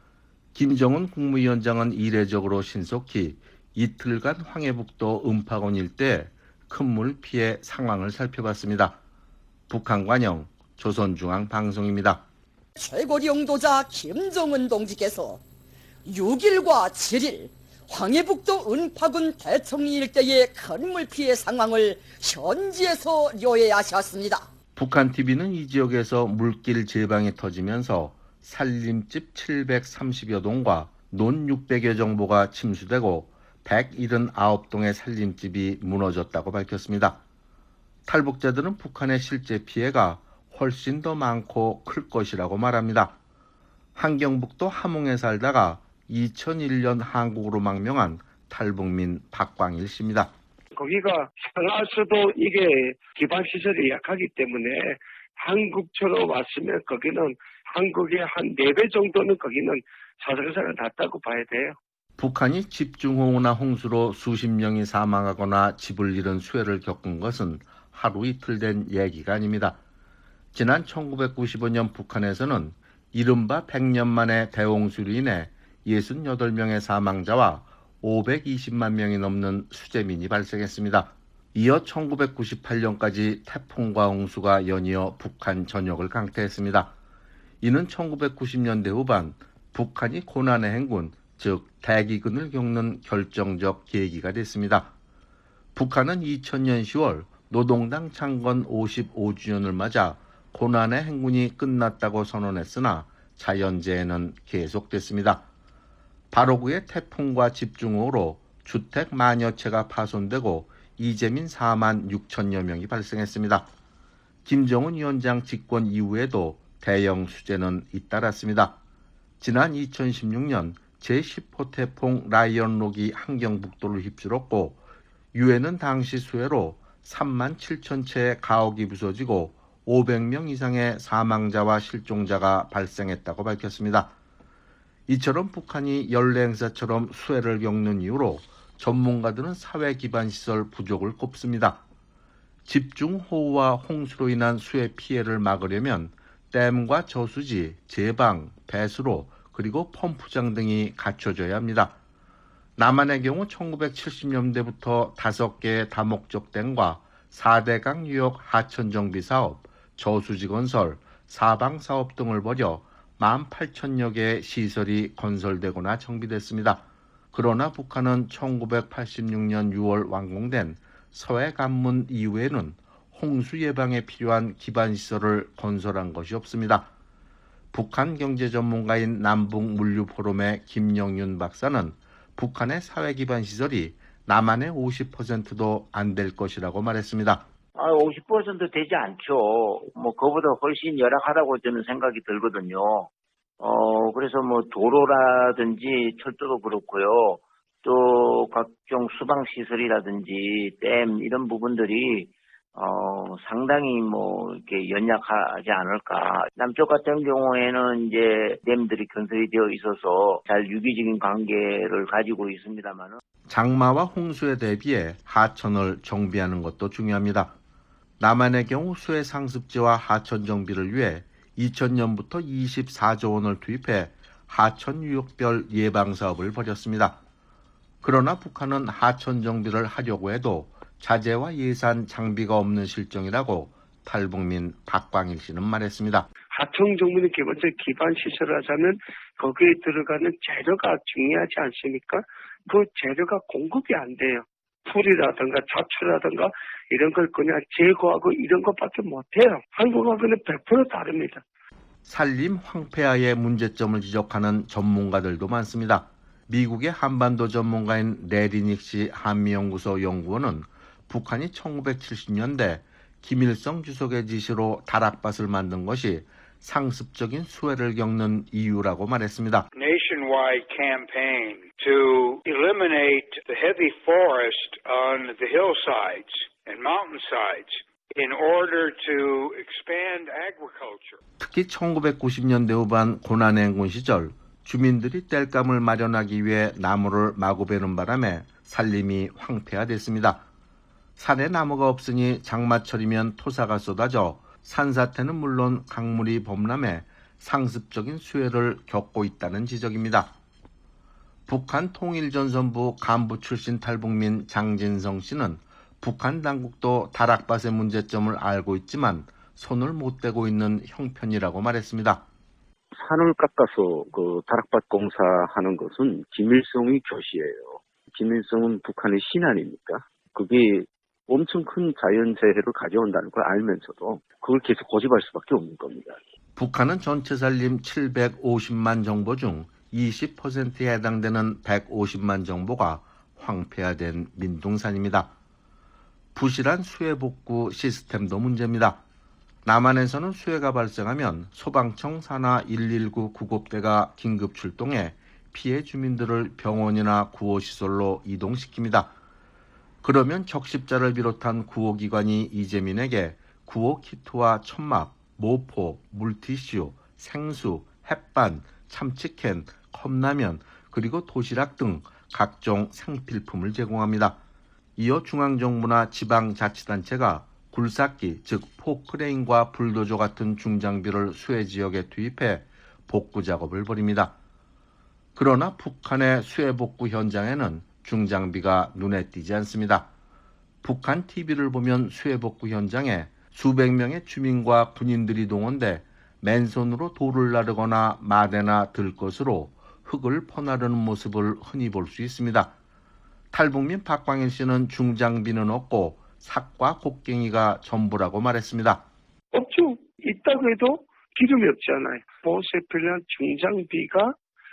김정은 국무위원장은 이례적으로 신속히 이틀간 황해북도 음파군 일대 큰물 피해 상황을 살펴봤습니다. 북한 관영 조선중앙방송입니다. 최고리 영도자 김정은 동지께서 육 일과 칠 일 황해북도 은파군 대청리 일대의 큰물 피해 상황을 현지에서 요해하셨습니다. 북한 티비는 이 지역에서 물길 제방이 터지면서 살림집 칠백삼십여 동과 논 육백여 정보가 침수되고 백칠십구 동의 살림집이 무너졌다고 밝혔습니다. 탈북자들은 북한의 실제 피해가 훨씬 더 많고 클 것이라고 말합니다. 함경북도 함흥에 살다가 이천일 년 한국으로 망명한 탈북민 박광일 씨입니다. 거기가 상하수도 이게 기반시설이 약하기 때문에 한국처럼 왔으면 거기는 한국의 한 네 배 정도는 거기는 사상사가 났다고 봐야 돼요. 북한이 집중호우나 홍수로 수십 명이 사망하거나 집을 잃은 수해를 겪은 것은 하루 이틀 된 얘기가 아닙니다. 지난 천구백구십오 년 북한에서는 이른바 백 년 만에 대홍수로 인해 육십팔 명의 사망자와 오백이십만 명이 넘는 수재민이 발생했습니다. 이어 천구백구십팔 년까지 태풍과 홍수가 연이어 북한 전역을 강타했습니다. 이는 천구백구십 년대 후반 북한이 고난의 행군, 즉 대기근을 겪는 결정적 계기가 됐습니다. 북한은 이천 년 시월 노동당 창건 오십오 주년을 맞아 고난의 행군이 끝났다고 선언했으나 자연재해는 계속됐습니다. 바로 그의 태풍과 집중호우로 주택 만여 채가 파손되고 이재민 사만 육천여 명이 발생했습니다. 김정은 위원장 집권 이후에도 대형 수재는 잇따랐습니다. 지난 이천십육 년 제십 호 태풍 라이언록이 함경북도를 휩쓸었고 유엔은 당시 수해로 삼만 칠천 채의 가옥이 부서지고 오백 명 이상의 사망자와 실종자가 발생했다고 밝혔습니다. 이처럼 북한이 연례 행사처럼 수해를 겪는 이유로 전문가들은 사회 기반 시설 부족을 꼽습니다. 집중호우와 홍수로 인한 수해 피해를 막으려면 댐과 저수지, 제방, 배수로 그리고 펌프장 등이 갖춰져야 합니다. 남한의 경우 천구백칠십 년대부터 다섯 개의 다목적 댐과 사 대강 유역 하천 정비 사업, 저수지 건설, 사방 사업 등을 벌여 만 팔천여 개의 시설이 건설되거나 정비됐습니다. 그러나 북한은 천구백팔십육 년 유월 완공된 서해 관문 이후에는 홍수 예방에 필요한 기반 시설을 건설한 것이 없습니다. 북한 경제 전문가인 남북물류포럼의 김영윤 박사는 북한의 사회 기반 시설이 남한의 오십 퍼센트도 안 될 것이라고 말했습니다. 아, 오십 퍼센트 되지 않죠. 뭐 그보다 훨씬 열악하다고 저는 생각이 들거든요. 어 그래서 뭐 도로라든지 철도도 그렇고요. 또 각종 수방 시설이라든지 댐 이런 부분들이 어 상당히 뭐 이렇게 연약하지 않을까. 남쪽 같은 경우에는 이제 댐들이 건설이 되어 있어서 잘 유기적인 관계를 가지고 있습니다만은 장마와 홍수에 대비해 하천을 정비하는 것도 중요합니다. 남한의 경우 수해 상습제와 하천 정비를 위해 이천 년부터 이십사조 원을 투입해 하천 유역별 예방 사업을 벌였습니다. 그러나 북한은 하천 정비를 하려고 해도 자재와 예산 장비가 없는 실정이라고 탈북민 박광일 씨는 말했습니다. 하청 정비는 기본적인 기반 시설을 하자면 거기에 들어가는 재료가 중요하지 않습니까? 그 재료가 공급이 안 돼요. 풀이라든가 잡초라든가 이런 걸 그냥 제거하고 이런 것밖에 못해요. 한국하고는 백 퍼센트 다릅니다. 산림 황폐화의 문제점을 지적하는 전문가들도 많습니다. 미국의 한반도 전문가인 레리 닉시 한미연구소 연구원은 북한이 천구백칠십 년대 김일성 주석의 지시로 다락밭을 만든 것이 상습적인 수해를 겪는 이유라고 말했습니다. Nationwide campaign to eliminate the heavy forest on the hillsides and mountainsides in order to expand agriculture. 특히 천구백구십 년대 후반 고난행군 시절 주민들이 땔감을 마련하기 위해 나무를 마구 베는 바람에 산림이 황폐화됐습니다. 산에 나무가 없으니 장마철이면 토사가 쏟아져 산사태는 물론 강물이 범람해 상습적인 수해를 겪고 있다는 지적입니다. 북한 통일전선부 간부 출신 탈북민 장진성 씨는 북한 당국도 다락밭의 문제점을 알고 있지만 손을 못 대고 있는 형편이라고 말했습니다. 산을 깎아서 그 다락밭 공사하는 것은 김일성의 교시예요. 김일성은 북한의 신 아닙니까? 그게 엄청 큰 자연재해를 가져온다는 걸 알면서도 그걸 계속 고집할 수밖에 없는 겁니다. 북한은 전체 산림 칠백오십만 정보 중 이십 퍼센트에 해당되는 백오십만 정보가 황폐화된 민둥산입니다. 부실한 수해 복구 시스템도 문제입니다. 남한에서는 수해가 발생하면 소방청 산하 일일구 구급대가 긴급 출동해 피해 주민들을 병원이나 구호시설로 이동시킵니다. 그러면 적십자를 비롯한 구호기관이 이재민에게 구호키트와 천막, 모포, 물티슈, 생수, 햇반, 참치캔, 컵라면, 그리고 도시락 등 각종 생필품을 제공합니다. 이어 중앙정부나 지방자치단체가 굴삭기, 즉 포크레인과 불도저 같은 중장비를 수해 지역에 투입해 복구 작업을 벌입니다. 그러나 북한의 수해 복구 현장에는 중장비가 눈에 띄지 않습니다. 북한 티비를 보면 수해 복구 현장에 수백 명의 주민과 군인들이 동원돼 맨손으로 돌을 나르거나 마대나 들것으로 흙을 퍼나르는 모습을 흔히 볼 수 있습니다. 탈북민 박광일 씨는 중장비는 없고 삭과 곡괭이가 전부라고 말했습니다. 없죠. 있다고 해도 기름이 없잖아요. 보수에 필요한 중장비가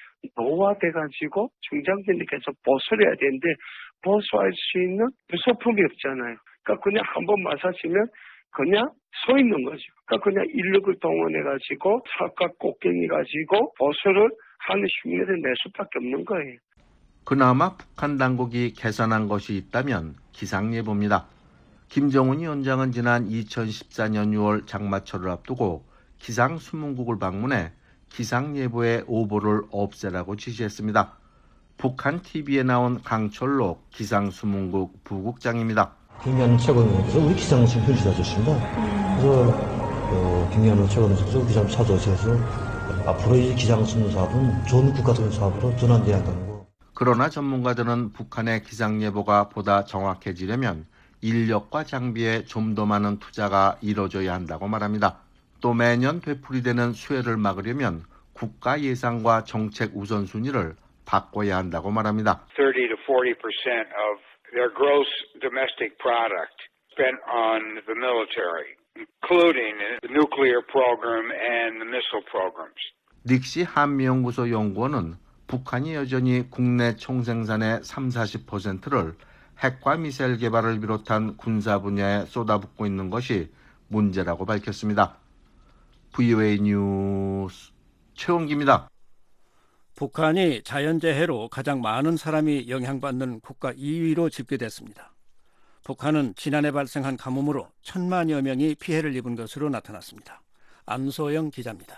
노화돼가지고 중장비는 계속 보수를 해야 되는데 보수할 수 있는 부속품이 없잖아요. 그러니까 그냥 한번 마사지면 그냥 서 있는 거죠. 그러니까 그냥 인력을 동원해가지고 삭과 곡괭이 가지고 보수를 하는 흉내를 낼 수밖에 없는 거예요. 그나마 북한 당국이 개선한 것이 있다면 기상예보입니다. 김정은 위원장은 지난 이천십사 년 유월 장마철을 앞두고 기상수문국을 방문해 기상예보의 오보를 없애라고 지시했습니다. 북한 티비에 나온 강철록 기상수문국 부국장입니다. 김기현 최고위원께서 우리 기상청 현실 하셨습니다. 그래서 어, 김기현 최고위원께서 기상 찾아오셔서 앞으로 이 기상수문 사업은 좋은 국가적인 사업으로 전환돼야 한다는 거. 그러나 전문가들은 북한의 기상예보가 보다 정확해지려면 인력과 장비에 좀 더 많은 투자가 이뤄져야 한다고 말합니다. 또 매년 되풀이되는 수해를 막으려면 국가 예산과 정책 우선순위를 바꿔야 한다고 말합니다. thirty to forty percent of their gross domestic product spent on the military, including the nuclear program and the missile programs. 닉시 한미연구소 연구원은 북한이 여전히 국내 총생산의 삼십, 사십 퍼센트를 핵과 미사일 개발을 비롯한 군사 분야에 쏟아붓고 있는 것이 문제라고 밝혔습니다. 브이오에이 뉴스 최원기입니다. 북한이 자연재해로 가장 많은 사람이 영향받는 국가 이 위로 집계됐습니다. 북한은 지난해 발생한 가뭄으로 천만여 명이 피해를 입은 것으로 나타났습니다. 안소영 기자입니다.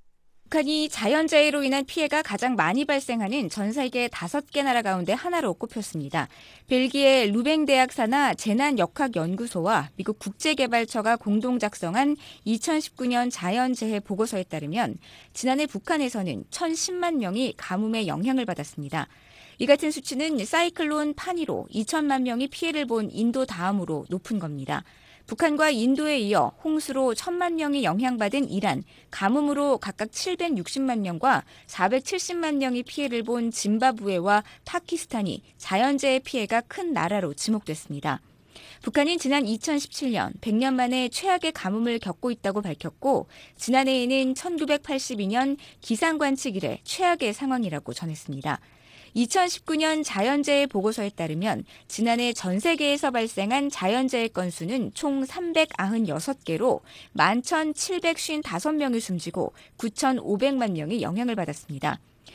북한이 자연재해로 인한 피해가 가장 많이 발생하는 전 세계 다섯 개 나라 가운데 하나로 꼽혔습니다. 벨기에 루뱅 대학사나 재난역학연구소와 미국 국제개발처가 공동 작성한 이천십구 년 자연재해 보고서에 따르면 지난해 북한에서는 천십만 명이 가뭄의 영향을 받았습니다. 이 같은 수치는 사이클론 파니로 이천만 명이 피해를 본 인도 다음으로 높은 겁니다. 북한과 인도에 이어 홍수로 천만 명이 영향받은 이란, 가뭄으로 각각 칠백육십만 명과 사백칠십만 명이 피해를 본 짐바브웨와 파키스탄이 자연재해 피해가 큰 나라로 지목됐습니다. 북한은 지난 이천십칠 년 백 년 만에 최악의 가뭄을 겪고 있다고 밝혔고 지난해에는 천구백팔십이 년 기상관측 이래 최악의 상황이라고 전했습니다. 이천십구 년 자연재해 보고서에 따르면 지난해 전 세계에서 발생한 자연재해 건수는 총 삼백구십육 개로 만 천칠백오십오 명이 숨지고 구천오백만 명이 영향을 받았습니다.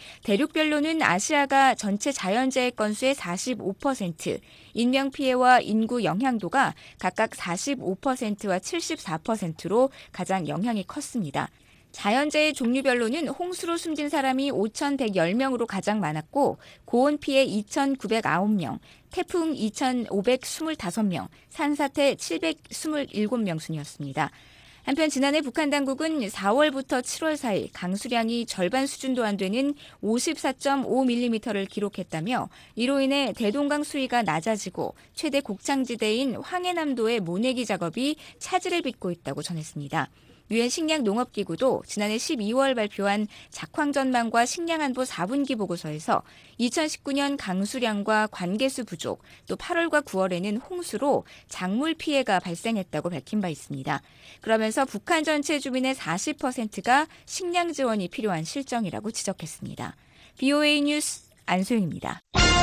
대륙별로는 아시아가 전체 자연재해 건수의 사십오 퍼센트, 인명피해와 인구 영향도가 각각 사십오 퍼센트와 칠십사 퍼센트로 가장 영향이 컸습니다. 자연재해 종류별로는 홍수로 숨진 사람이 오천백십 명으로 가장 많았고 고온 피해 이천구백구 명, 태풍 이천오백이십오 명, 산사태 칠백이십칠 명 순이었습니다. 한편 지난해 북한 당국은 사월부터 칠월 사이 강수량이 절반 수준도 안 되는 오십사 점 오 밀리미터를 기록했다며 이로 인해 대동강 수위가 낮아지고 최대 곡창지대인 황해남도의 모내기 작업이 차질을 빚고 있다고 전했습니다. 유엔 식량농업기구도 지난해 십이월 발표한 작황전망과 식량안보 사 분기 보고서에서 이천십구 년 강수량과 관계수 부족, 또 팔월과 구월에는 홍수로 작물 피해가 발생했다고 밝힌 바 있습니다. 그러면서 북한 전체 주민의 사십 퍼센트가 식량 지원이 필요한 실정이라고 지적했습니다. 브이오에이 뉴스 안소영입니다.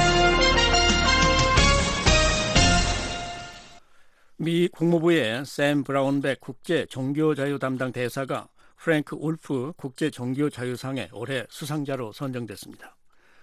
미 국무부의 샘 브라운백 국제 종교자유 담당 대사가 프랭크 울프 국제 종교자유상의 올해 수상자로 선정됐습니다.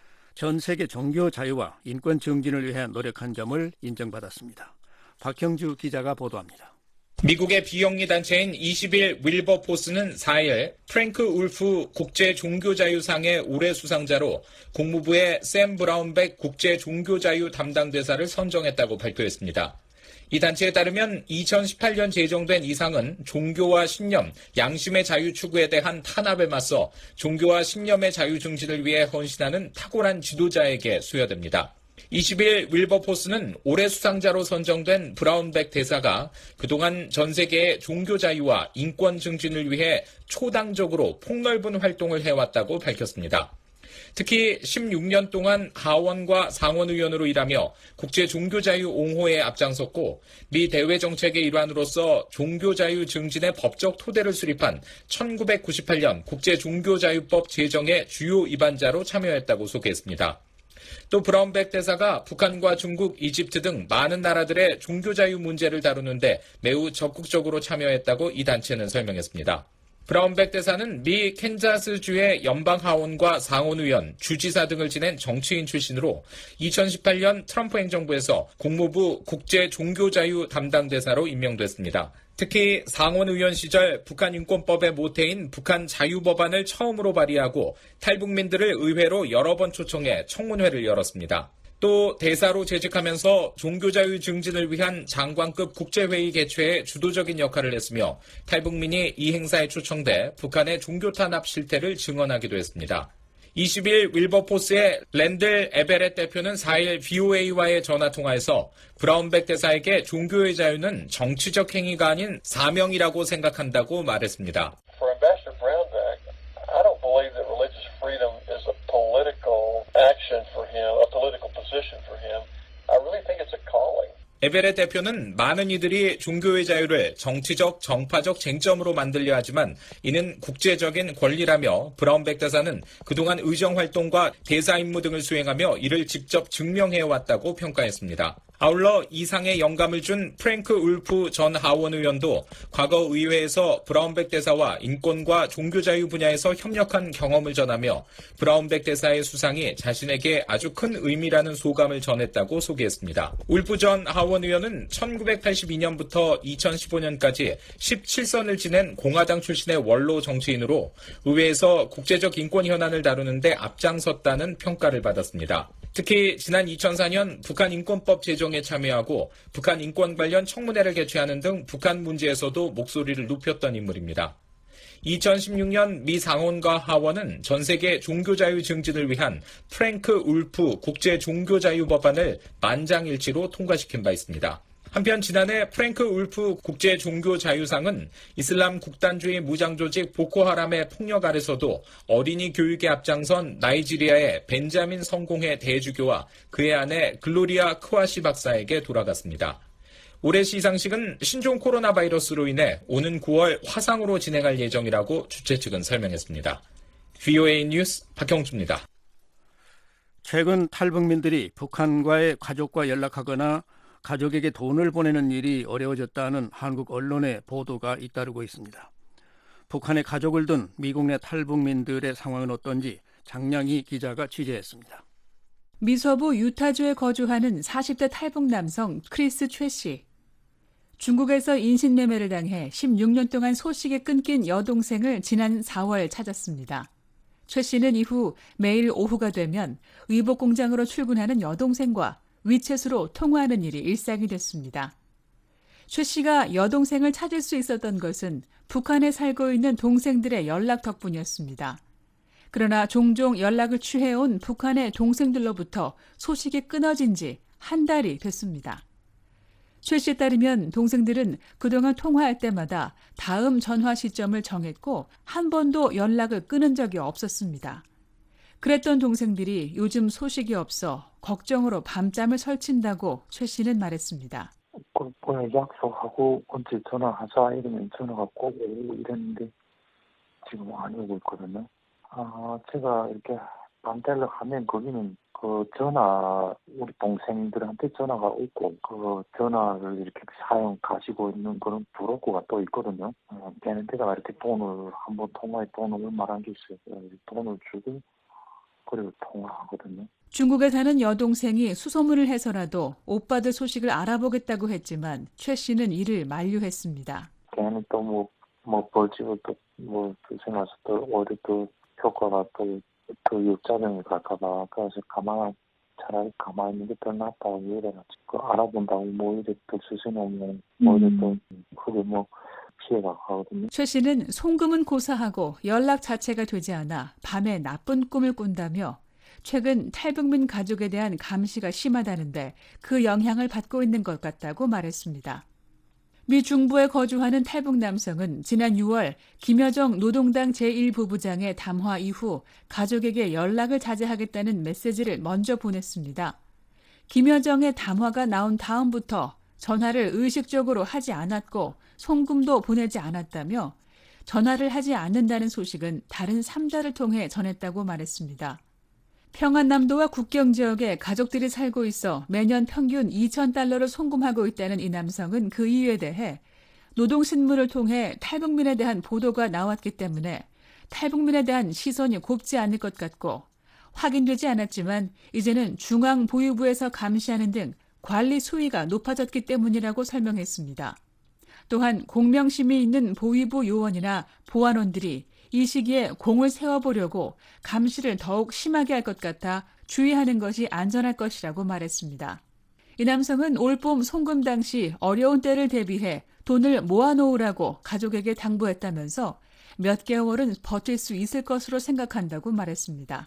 전 세계 종교자유와 인권 증진을 위해 노력한 점을 인정받았습니다. 박형주 기자가 보도합니다. 미국의 비영리 단체인 이십일 윌버포스는 사 일 프랭크 울프 국제 종교자유상의 올해 수상자로 국무부의 샘 브라운백 국제 종교자유 담당 대사를 선정했다고 발표했습니다. 이 단체에 따르면 이천십팔 년 제정된 이 상은 종교와 신념, 양심의 자유 추구에 대한 탄압에 맞서 종교와 신념의 자유 증진을 위해 헌신하는 탁월한 지도자에게 수여됩니다. 이십 일 윌버포스는 올해 수상자로 선정된 브라운백 대사가 그동안 전 세계의 종교 자유와 인권 증진을 위해 초당적으로 폭넓은 활동을 해왔다고 밝혔습니다. 특히 십육 년 동안 하원과 상원의원으로 일하며 국제 종교자유 옹호에 앞장섰고 미 대외 정책의 일환으로서 종교자유 증진의 법적 토대를 수립한 천구백구십팔 년 국제 종교자유법 제정의 주요 입안자로 참여했다고 소개했습니다. 또 브라운백 대사가 북한과 중국, 이집트 등 많은 나라들의 종교자유 문제를 다루는데 매우 적극적으로 참여했다고 이 단체는 설명했습니다. 브라운백 대사는 미 캔자스주의 연방하원과 상원의원, 주지사 등을 지낸 정치인 출신으로 이천십팔 년 트럼프 행정부에서 국무부 국제종교자유 담당 대사로 임명됐습니다. 특히 상원의원 시절 북한 인권법의 모태인 북한 자유법안을 처음으로 발의하고 탈북민들을 의회로 여러 번 초청해 청문회를 열었습니다. 또 대사로 재직하면서 종교자유 증진을 위한 장관급 국제회의 개최에 주도적인 역할을 했으며 탈북민이 이 행사에 초청돼 북한의 종교 탄압 실태를 증언하기도 했습니다. 이십 일 윌버포스의 랜들 에베렛 대표는 사 일 브이오에이와의 전화통화에서 브라운백 대사에게 종교의 자유는 정치적 행위가 아닌 사명이라고 생각한다고 말했습니다. For Ambassador Brownback, I don't believe that religious freedom is a political action for him, a political position for him. I really think it's a 에베레 대표는 많은 이들이 종교의 자유를 정치적, 정파적 쟁점으로 만들려 하지만 이는 국제적인 권리라며 브라운백 대사는 그동안 의정활동과 대사 임무 등을 수행하며 이를 직접 증명해왔다고 평가했습니다. 아울러 이상의 영감을 준 프랭크 울프 전 하원 의원도 과거 의회에서 브라운백 대사와 인권과 종교자유 분야에서 협력한 경험을 전하며 브라운백 대사의 수상이 자신에게 아주 큰 의미라는 소감을 전했다고 소개했습니다. 울프 전 하원 의원은 천구백팔십이 년부터 이천십오 년까지 십칠 선을 지낸 공화당 출신의 원로 정치인으로 의회에서 국제적 인권 현안을 다루는데 앞장섰다는 평가를 받았습니다. 특히 지난 이천사 년 북한 인권법 제정에 참여하고 북한 인권 관련 청문회를 개최하는 등 북한 문제에서도 목소리를 높였던 인물입니다. 이천십육 년 미 상원과 하원은 전 세계 종교자유 증진을 위한 프랭크 울프 국제 종교자유 법안을 만장일치로 통과시킨 바 있습니다. 한편 지난해 프랭크 울프 국제 종교자유상은 이슬람 국단주의 무장조직 보코하람의 폭력 아래서도 어린이 교육에 앞장선 나이지리아의 벤자민 성공회 대주교와 그의 아내 글로리아 크와시 박사에게 돌아갔습니다. 올해 시상식은 신종 코로나 바이러스로 인해 오는 구월 화상으로 진행할 예정이라고 주최 측은 설명했습니다. 브이오에이 뉴스 박형주입니다. 최근 탈북민들이 북한과의 가족과 연락하거나 가족에게 돈을 보내는 일이 어려워졌다는 한국 언론의 보도가 잇따르고 있습니다. 북한의 가족을 둔 미국 내 탈북민들의 상황은 어떤지 장량희 기자가 취재했습니다. 미서부 유타주에 거주하는 사십 대 탈북 남성 크리스 최 씨. 중국에서 인신매매를 당해 십육 년 동안 소식이 끊긴 여동생을 지난 사월 찾았습니다. 최 씨는 이후 매일 오후가 되면 의복 공장으로 출근하는 여동생과 위챗으로 통화하는 일이 일상이 됐습니다. 최 씨가 여동생을 찾을 수 있었던 것은 북한에 살고 있는 동생들의 연락 덕분이었습니다. 그러나 종종 연락을 취해온 북한의 동생들로부터 소식이 끊어진 지 한 달이 됐습니다. 최 씨에 따르면 동생들은 그동안 통화할 때마다 다음 전화 시점을 정했고 한 번도 연락을 끊은 적이 없었습니다. 그랬던 동생들이 요즘 소식이 없어 걱정으로 밤잠을 설친다고 최 씨는 말했습니다. 오늘 약속하고 언제 전화하자 이러면 전화가 꼭 오고 이랬는데 지금 안 오고 있거든요. 아, 제가 이렇게 반대를 하면 거기는 그 전화 우리 동생들한테 전화가 오고 그 전화를 이렇게 사용 가지고 있는 그런 브로커가 또 있거든요. 어, 걔네들가 이렇게 돈을 한번 통화에 돈을 얼마란 게 있어요. 돈을 주고 그리고 통화하거든요. 중국에 사는 여동생이 수소문을 해서라도 오빠들 소식을 알아보겠다고 했지만 최 씨는 이를 만류했습니다. 걔는 또 뭐 뭐 벌집을 또뭐 생각해서 또 어디 또 효과가 또 그 역작용이 갈까봐 그래서 가만 차라리 가만히 있는 게 더 낫다고 이래가지고 그 알아본다고 뭐 이래 또 수신오면 뭐 이래 또 그게 뭐 피해가 가거든요. 최 씨는 송금은 고사하고 연락 자체가 되지 않아 밤에 나쁜 꿈을 꾼다며 최근 탈북민 가족에 대한 감시가 심하다는데 그 영향을 받고 있는 것 같다고 말했습니다. 미 중부에 거주하는 탈북 남성은 지난 유월 김여정 노동당 제일 부부장의 담화 이후 가족에게 연락을 자제하겠다는 메시지를 먼저 보냈습니다. 김여정의 담화가 나온 다음부터 전화를 의식적으로 하지 않았고 송금도 보내지 않았다며 전화를 하지 않는다는 소식은 다른 삼 자를 통해 전했다고 말했습니다. 평안남도와 국경 지역에 가족들이 살고 있어 매년 평균 이천 달러를 송금하고 있다는 이 남성은 그 이유에 대해 노동신문을 통해 탈북민에 대한 보도가 나왔기 때문에 탈북민에 대한 시선이 곱지 않을 것 같고 확인되지 않았지만 이제는 중앙보유부에서 감시하는 등 관리 수위가 높아졌기 때문이라고 설명했습니다. 또한 공명심이 있는 보위부 요원이나 보안원들이 이 시기에 공을 세워보려고 감시를 더욱 심하게 할 것 같아 주의하는 것이 안전할 것이라고 말했습니다. 이 남성은 올봄 송금 당시 어려운 때를 대비해 돈을 모아놓으라고 가족에게 당부했다면서 몇 개월은 버틸 수 있을 것으로 생각한다고 말했습니다.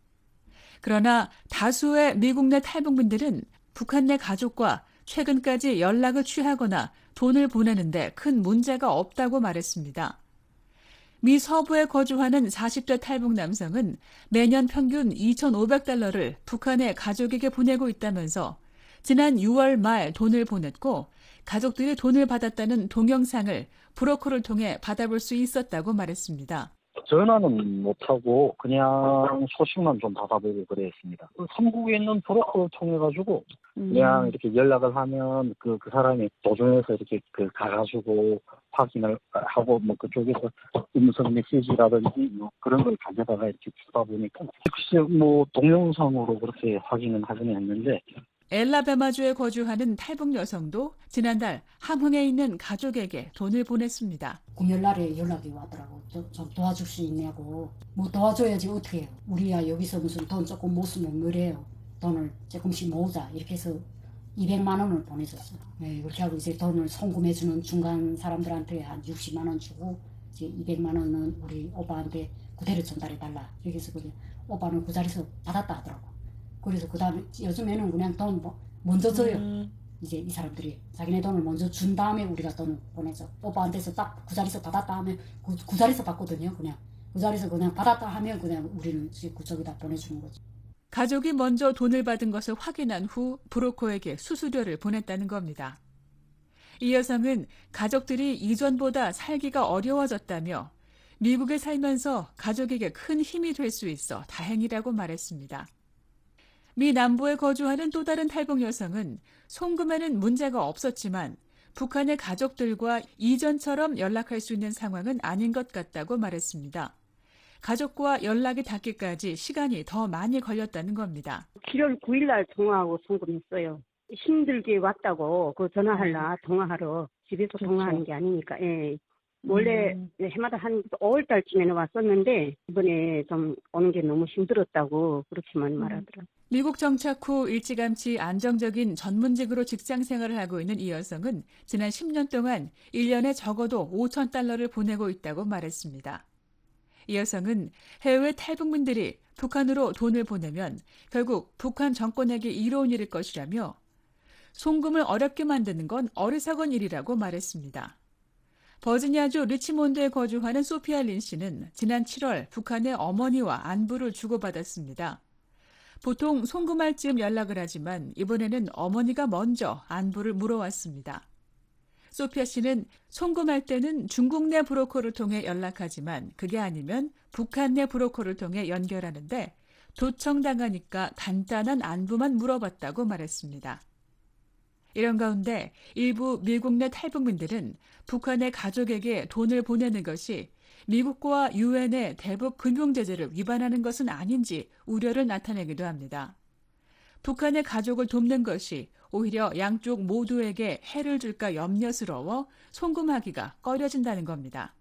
그러나 다수의 미국 내 탈북민들은 북한 내 가족과 최근까지 연락을 취하거나 돈을 보내는데 큰 문제가 없다고 말했습니다. 미 서부에 거주하는 사십 대 탈북 남성은 매년 평균 이천오백 달러를 북한의 가족에게 보내고 있다면서 지난 유월 말 돈을 보냈고 가족들이 돈을 받았다는 동영상을 브로커를 통해 받아볼 수 있었다고 말했습니다. 전화는 못하고 그냥 소식만 좀 받아보고 그랬습니다. 삼국에 있는 브로커를 통해가지고 그냥 이렇게 연락을 하면 그, 그 사람이 도중에서 이렇게 그 가가지고 확인을 하고 뭐 그쪽에서 음성 메시지라든지 뭐 그런 걸 가져다가 이렇게 주다 보니까 글쎄 뭐 동영상으로 그렇게 확인은 하긴 했는데 엘라베마주에 거주하는 탈북 여성도 지난달 함흥에 있는 가족에게 돈을 보냈습니다. 금요일날에 연락이 와더라고. 좀, 좀 도와줄 수 있냐고. 뭐 도와줘야지 어떻게 해요. 우리야 여기서 무슨 돈 조금 못 쓰면 뭐래요. 돈을 조금씩 모으자. 이렇게 해서 이백만 원을 보내줬어요. 네, 그렇게 하고 이제 돈을 송금해주는 중간 사람들한테 한 육십만 원 주고 이제 이백만 원은 우리 오빠한테 그대로 전달해달라. 이렇게 해서 그냥 오빠는 그 자리에서 받았다 하더라고. 그래서 그 다음에 요즘에는 그냥 돈 먼저 줘요. 음. 이제 이 사람들이 자기네 돈을 먼저 준 다음에 우리가 돈을 보내죠. 오빠한테서 딱 그 자리에서 받았다 하면 그, 그 자리에서 받거든요. 그냥 그 자리에서 그냥 받았다 하면 그냥 우리는 그쪽에다 보내주는 거죠. 가족이 먼저 돈을 받은 것을 확인한 후 브로커에게 수수료를 보냈다는 겁니다. 이 여성은 가족들이 이전보다 살기가 어려워졌다며 미국에 살면서 가족에게 큰 힘이 될 수 있어 다행이라고 말했습니다. 미 남부에 거주하는 또 다른 탈북 여성은 송금에는 문제가 없었지만 북한의 가족들과 이전처럼 연락할 수 있는 상황은 아닌 것 같다고 말했습니다. 가족과 연락이 닿기까지 시간이 더 많이 걸렸다는 겁니다. 칠월 구일 날 통화하고 송금했어요. 힘들게 왔다고 그 전화하려 통화하러 집에서 그렇죠. 통화하는 게 아니니까. 예. 원래 음. 해마다 한 오월 달쯤에는 왔었는데 이번에 좀 오는 게 너무 힘들었다고 그렇게만 말하더라고요. 미국 정착 후 일찌감치 안정적인 전문직으로 직장 생활을 하고 있는 이 여성은 지난 십 년 동안 일 년에 적어도 오천 달러를 보내고 있다고 말했습니다. 이 여성은 해외 탈북민들이 북한으로 돈을 보내면 결국 북한 정권에게 이로운 일일 것이라며 송금을 어렵게 만드는 건 어리석은 일이라고 말했습니다. 버지니아주 리치몬드에 거주하는 소피아 린 씨는 지난 칠월 북한의 어머니와 안부를 주고받았습니다. 보통 송금할 즈음 연락을 하지만 이번에는 어머니가 먼저 안부를 물어왔습니다. 소피아 씨는 송금할 때는 중국 내 브로커를 통해 연락하지만 그게 아니면 북한 내 브로커를 통해 연결하는데 도청당하니까 간단한 안부만 물어봤다고 말했습니다. 이런 가운데 일부 미국 내 탈북민들은 북한의 가족에게 돈을 보내는 것이 미국과 유엔의 대북 금융 제재를 위반하는 것은 아닌지 우려를 나타내기도 합니다. 북한의 가족을 돕는 것이 오히려 양쪽 모두에게 해를 줄까 염려스러워 송금하기가 꺼려진다는 겁니다.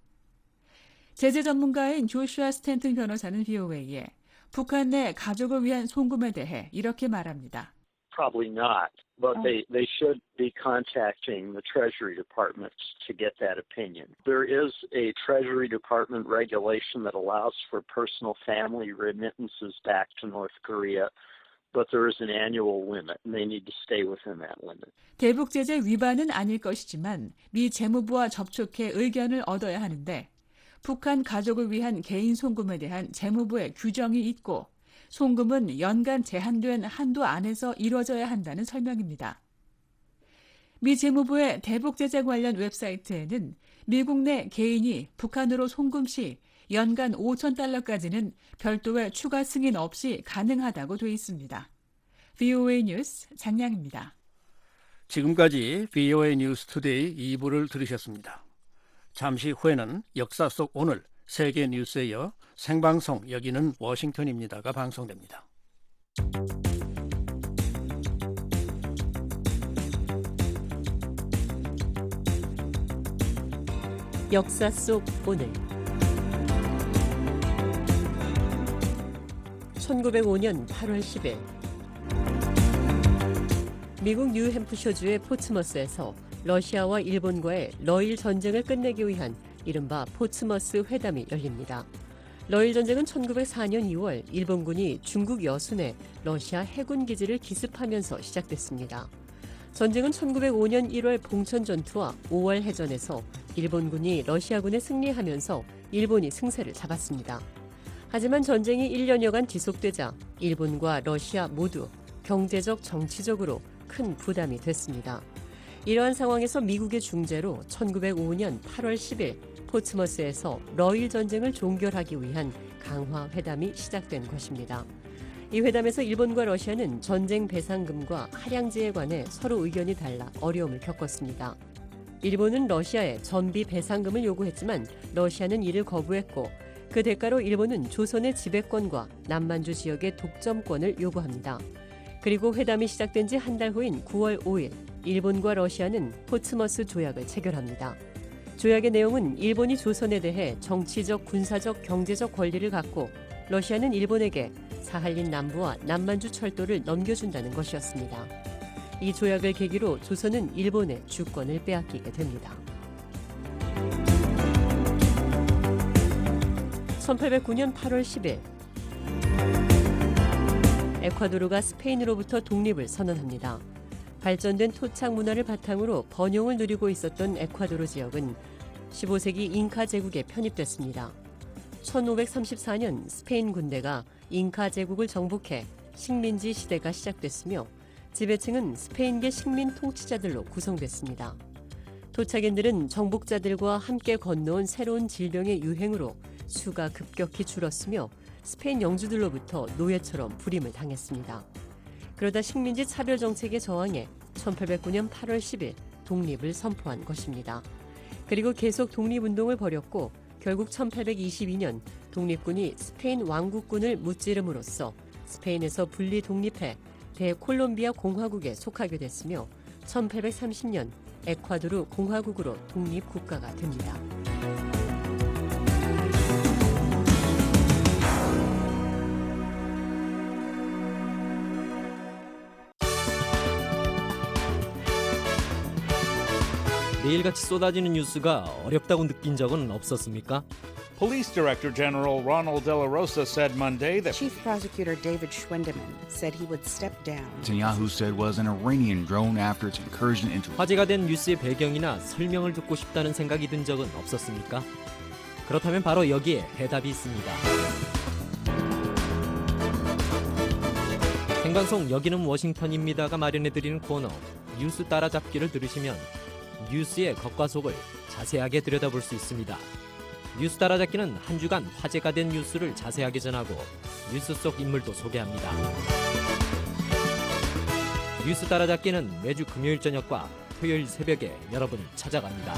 제재 전문가인 조슈아 스탠튼 변호사는 브이오에이에 북한 내 가족을 위한 송금에 대해 이렇게 말합니다. Probably not, but they, they should be contacting the Treasury Department to get that opinion. There is a Treasury Department regulation that allows for personal family remittances back to North Korea, but there is an annual limit, and they need to stay within that limit. 대북 제재 위반은 아닐 것이지만 미 재무부와 접촉해 의견을 얻어야 하는데 북한 가족을 위한 개인 송금에 대한 재무부의 규정이 있고 송금은 연간 제한된 한도 안에서 이루어져야 한다는 설명입니다. 미 재무부의 대북 제재 관련 웹사이트에는 미국 내 개인이 북한으로 송금 시 연간 오천 달러까지는 별도의 추가 승인 없이 가능하다고 돼 있습니다. 브이오에이 뉴스 장량입니다. 지금까지 브이오에이 뉴스 투데이 이 부를 들으셨습니다. 잠시 후에는 역사 속 오늘 세계 뉴스에 이어 생방송 여기는 워싱턴입니다가 방송됩니다. 역사 속 오늘 천구백오 년 팔월 십일 미국 뉴햄프셔주의 포츠머스에서 러시아와 일본과의 러일 전쟁을 끝내기 위한 이른바 포츠머스 회담이 열립니다. 러일 전쟁은 천구백사 년 이월 일본군이 중국 여순에 러시아 해군 기지를 기습하면서 시작됐습니다. 전쟁은 천구백오 년 일월 봉천 전투와 오월 해전에서 일본군이 러시아군에 승리하면서 일본이 승세를 잡았습니다. 하지만 전쟁이 일 년여간 지속되자 일본과 러시아 모두 경제적, 정치적으로 큰 부담이 됐습니다. 이러한 상황에서 미국의 중재로 천구백오년 팔월 십일 포츠머스에서 러일 전쟁을 종결하기 위한 강화 회담이 시작된 것입니다. 이 회담에서 일본과 러시아는 전쟁 배상금과 할양제에 관해 서로 의견이 달라 어려움을 겪었습니다. 일본은 러시아에 전비 배상금을 요구했지만 러시아는 이를 거부했고 그 대가로 일본은 조선의 지배권과 남만주 지역의 독점권을 요구합니다. 그리고 회담이 시작된 지 한 달 후인 구월 오일 일본과 러시아는 포츠머스 조약을 체결합니다. 조약의 내용은 일본이 조선에 대해 정치적, 군사적, 경제적 권리를 갖고 러시아는 일본에게 사할린 남부와 남만주 철도를 넘겨준다는 것이었습니다. 이 조약을 계기로 조선은 일본의 주권을 빼앗기게 됩니다. 천팔백구년 팔월 십일 에콰도르가 스페인으로부터 독립을 선언합니다. 발전된 토착 문화를 바탕으로 번영을 누리고 있었던 에콰도르 지역은 십오 세기 잉카 제국에 편입됐습니다. 천오백삼십사년 스페인 군대가 잉카 제국을 정복해 식민지 시대가 시작됐으며 지배층은 스페인계 식민 통치자들로 구성됐습니다. 토착인들은 정복자들과 함께 건너온 새로운 질병의 유행으로 수가 급격히 줄었으며 스페인 영주들로부터 노예처럼 부림을 당했습니다. 그러다 식민지 차별 정책에 저항해 천팔백구년 팔월 십일 독립을 선포한 것입니다. 그리고 계속 독립운동을 벌였고 결국 천팔백이십이년 독립군이 스페인 왕국군을 무찌름으로써 스페인에서 분리 독립해 대콜롬비아 공화국에 속하게 됐으며 천팔백삼십년 에콰도르 공화국으로 독립국가가 됩니다. 매일같이 쏟아지는 뉴스가 어렵다고 느낀 적은 없었습니까? Police Director General Ronald De La Rosa said Monday that Chief Prosecutor David Schwendeman said he would step down. Netanyahu said was an Iranian drone after its incursion into. 화제가 된 뉴스의 배경이나 설명을 듣고 싶다는 생각이 든 적은 없었습니까? 그렇다면 바로 여기에 해답이 있습니다. 생방송 여기는 워싱턴입니다가 마련해드리는 코너 뉴스 따라잡기를 들으시면 뉴스의 겉과 속을 자세하게 들여다볼 수 있습니다. 뉴스 따라잡기는 한 주간 화제가 된 뉴스를 자세하게 전하고 뉴스 속 인물도 소개합니다. 뉴스 따라잡기는 매주 금요일 저녁과 토요일 새벽에 여러분을 찾아갑니다.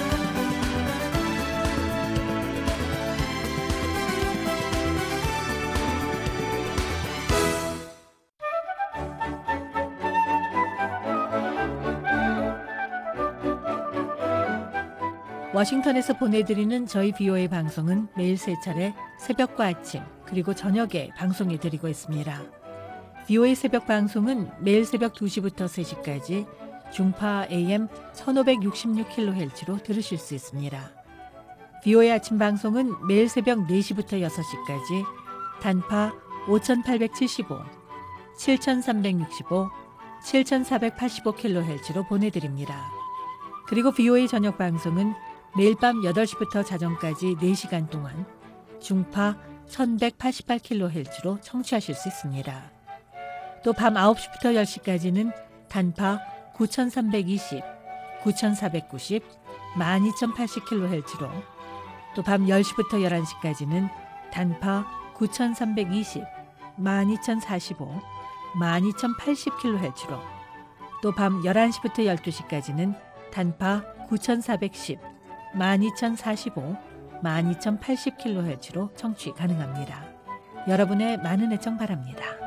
워싱턴에서 보내드리는 저희 비오에이 방송은 매일 세 차례 새벽과 아침 그리고 저녁에 방송해 드리고 있습니다. 비오에이 새벽 방송은 매일 새벽 두 시부터 세 시까지 중파 에이엠 천오백육십육 킬로헤르츠로 들으실 수 있습니다. 비오에이 아침 방송은 매일 새벽 네 시부터 여섯 시까지 단파 오천팔백칠십오, 칠천삼백육십오, 칠천사백팔십오 킬로헤르츠로 보내드립니다. 그리고 비오에이 저녁 방송은 매일 밤 여덟 시부터 자정까지 네 시간 동안 중파 천백팔십팔 킬로헤르츠로 청취하실 수 있습니다. 또 밤 아홉 시부터 열 시까지는 단파 구천삼백이십, 구천사백구십, 만 이천팔십 킬로헤르츠로 또 밤 열 시부터 열한 시까지는 단파 구천삼백이십, 만 이천사십오, 만 이천팔십 킬로헤르츠로 또 밤 열한 시부터 열두 시까지는 단파 구천사백십, 만 이천사십오, 만 이천팔십 킬로헤르츠로 청취 가능합니다. 여러분의 많은 애청 바랍니다.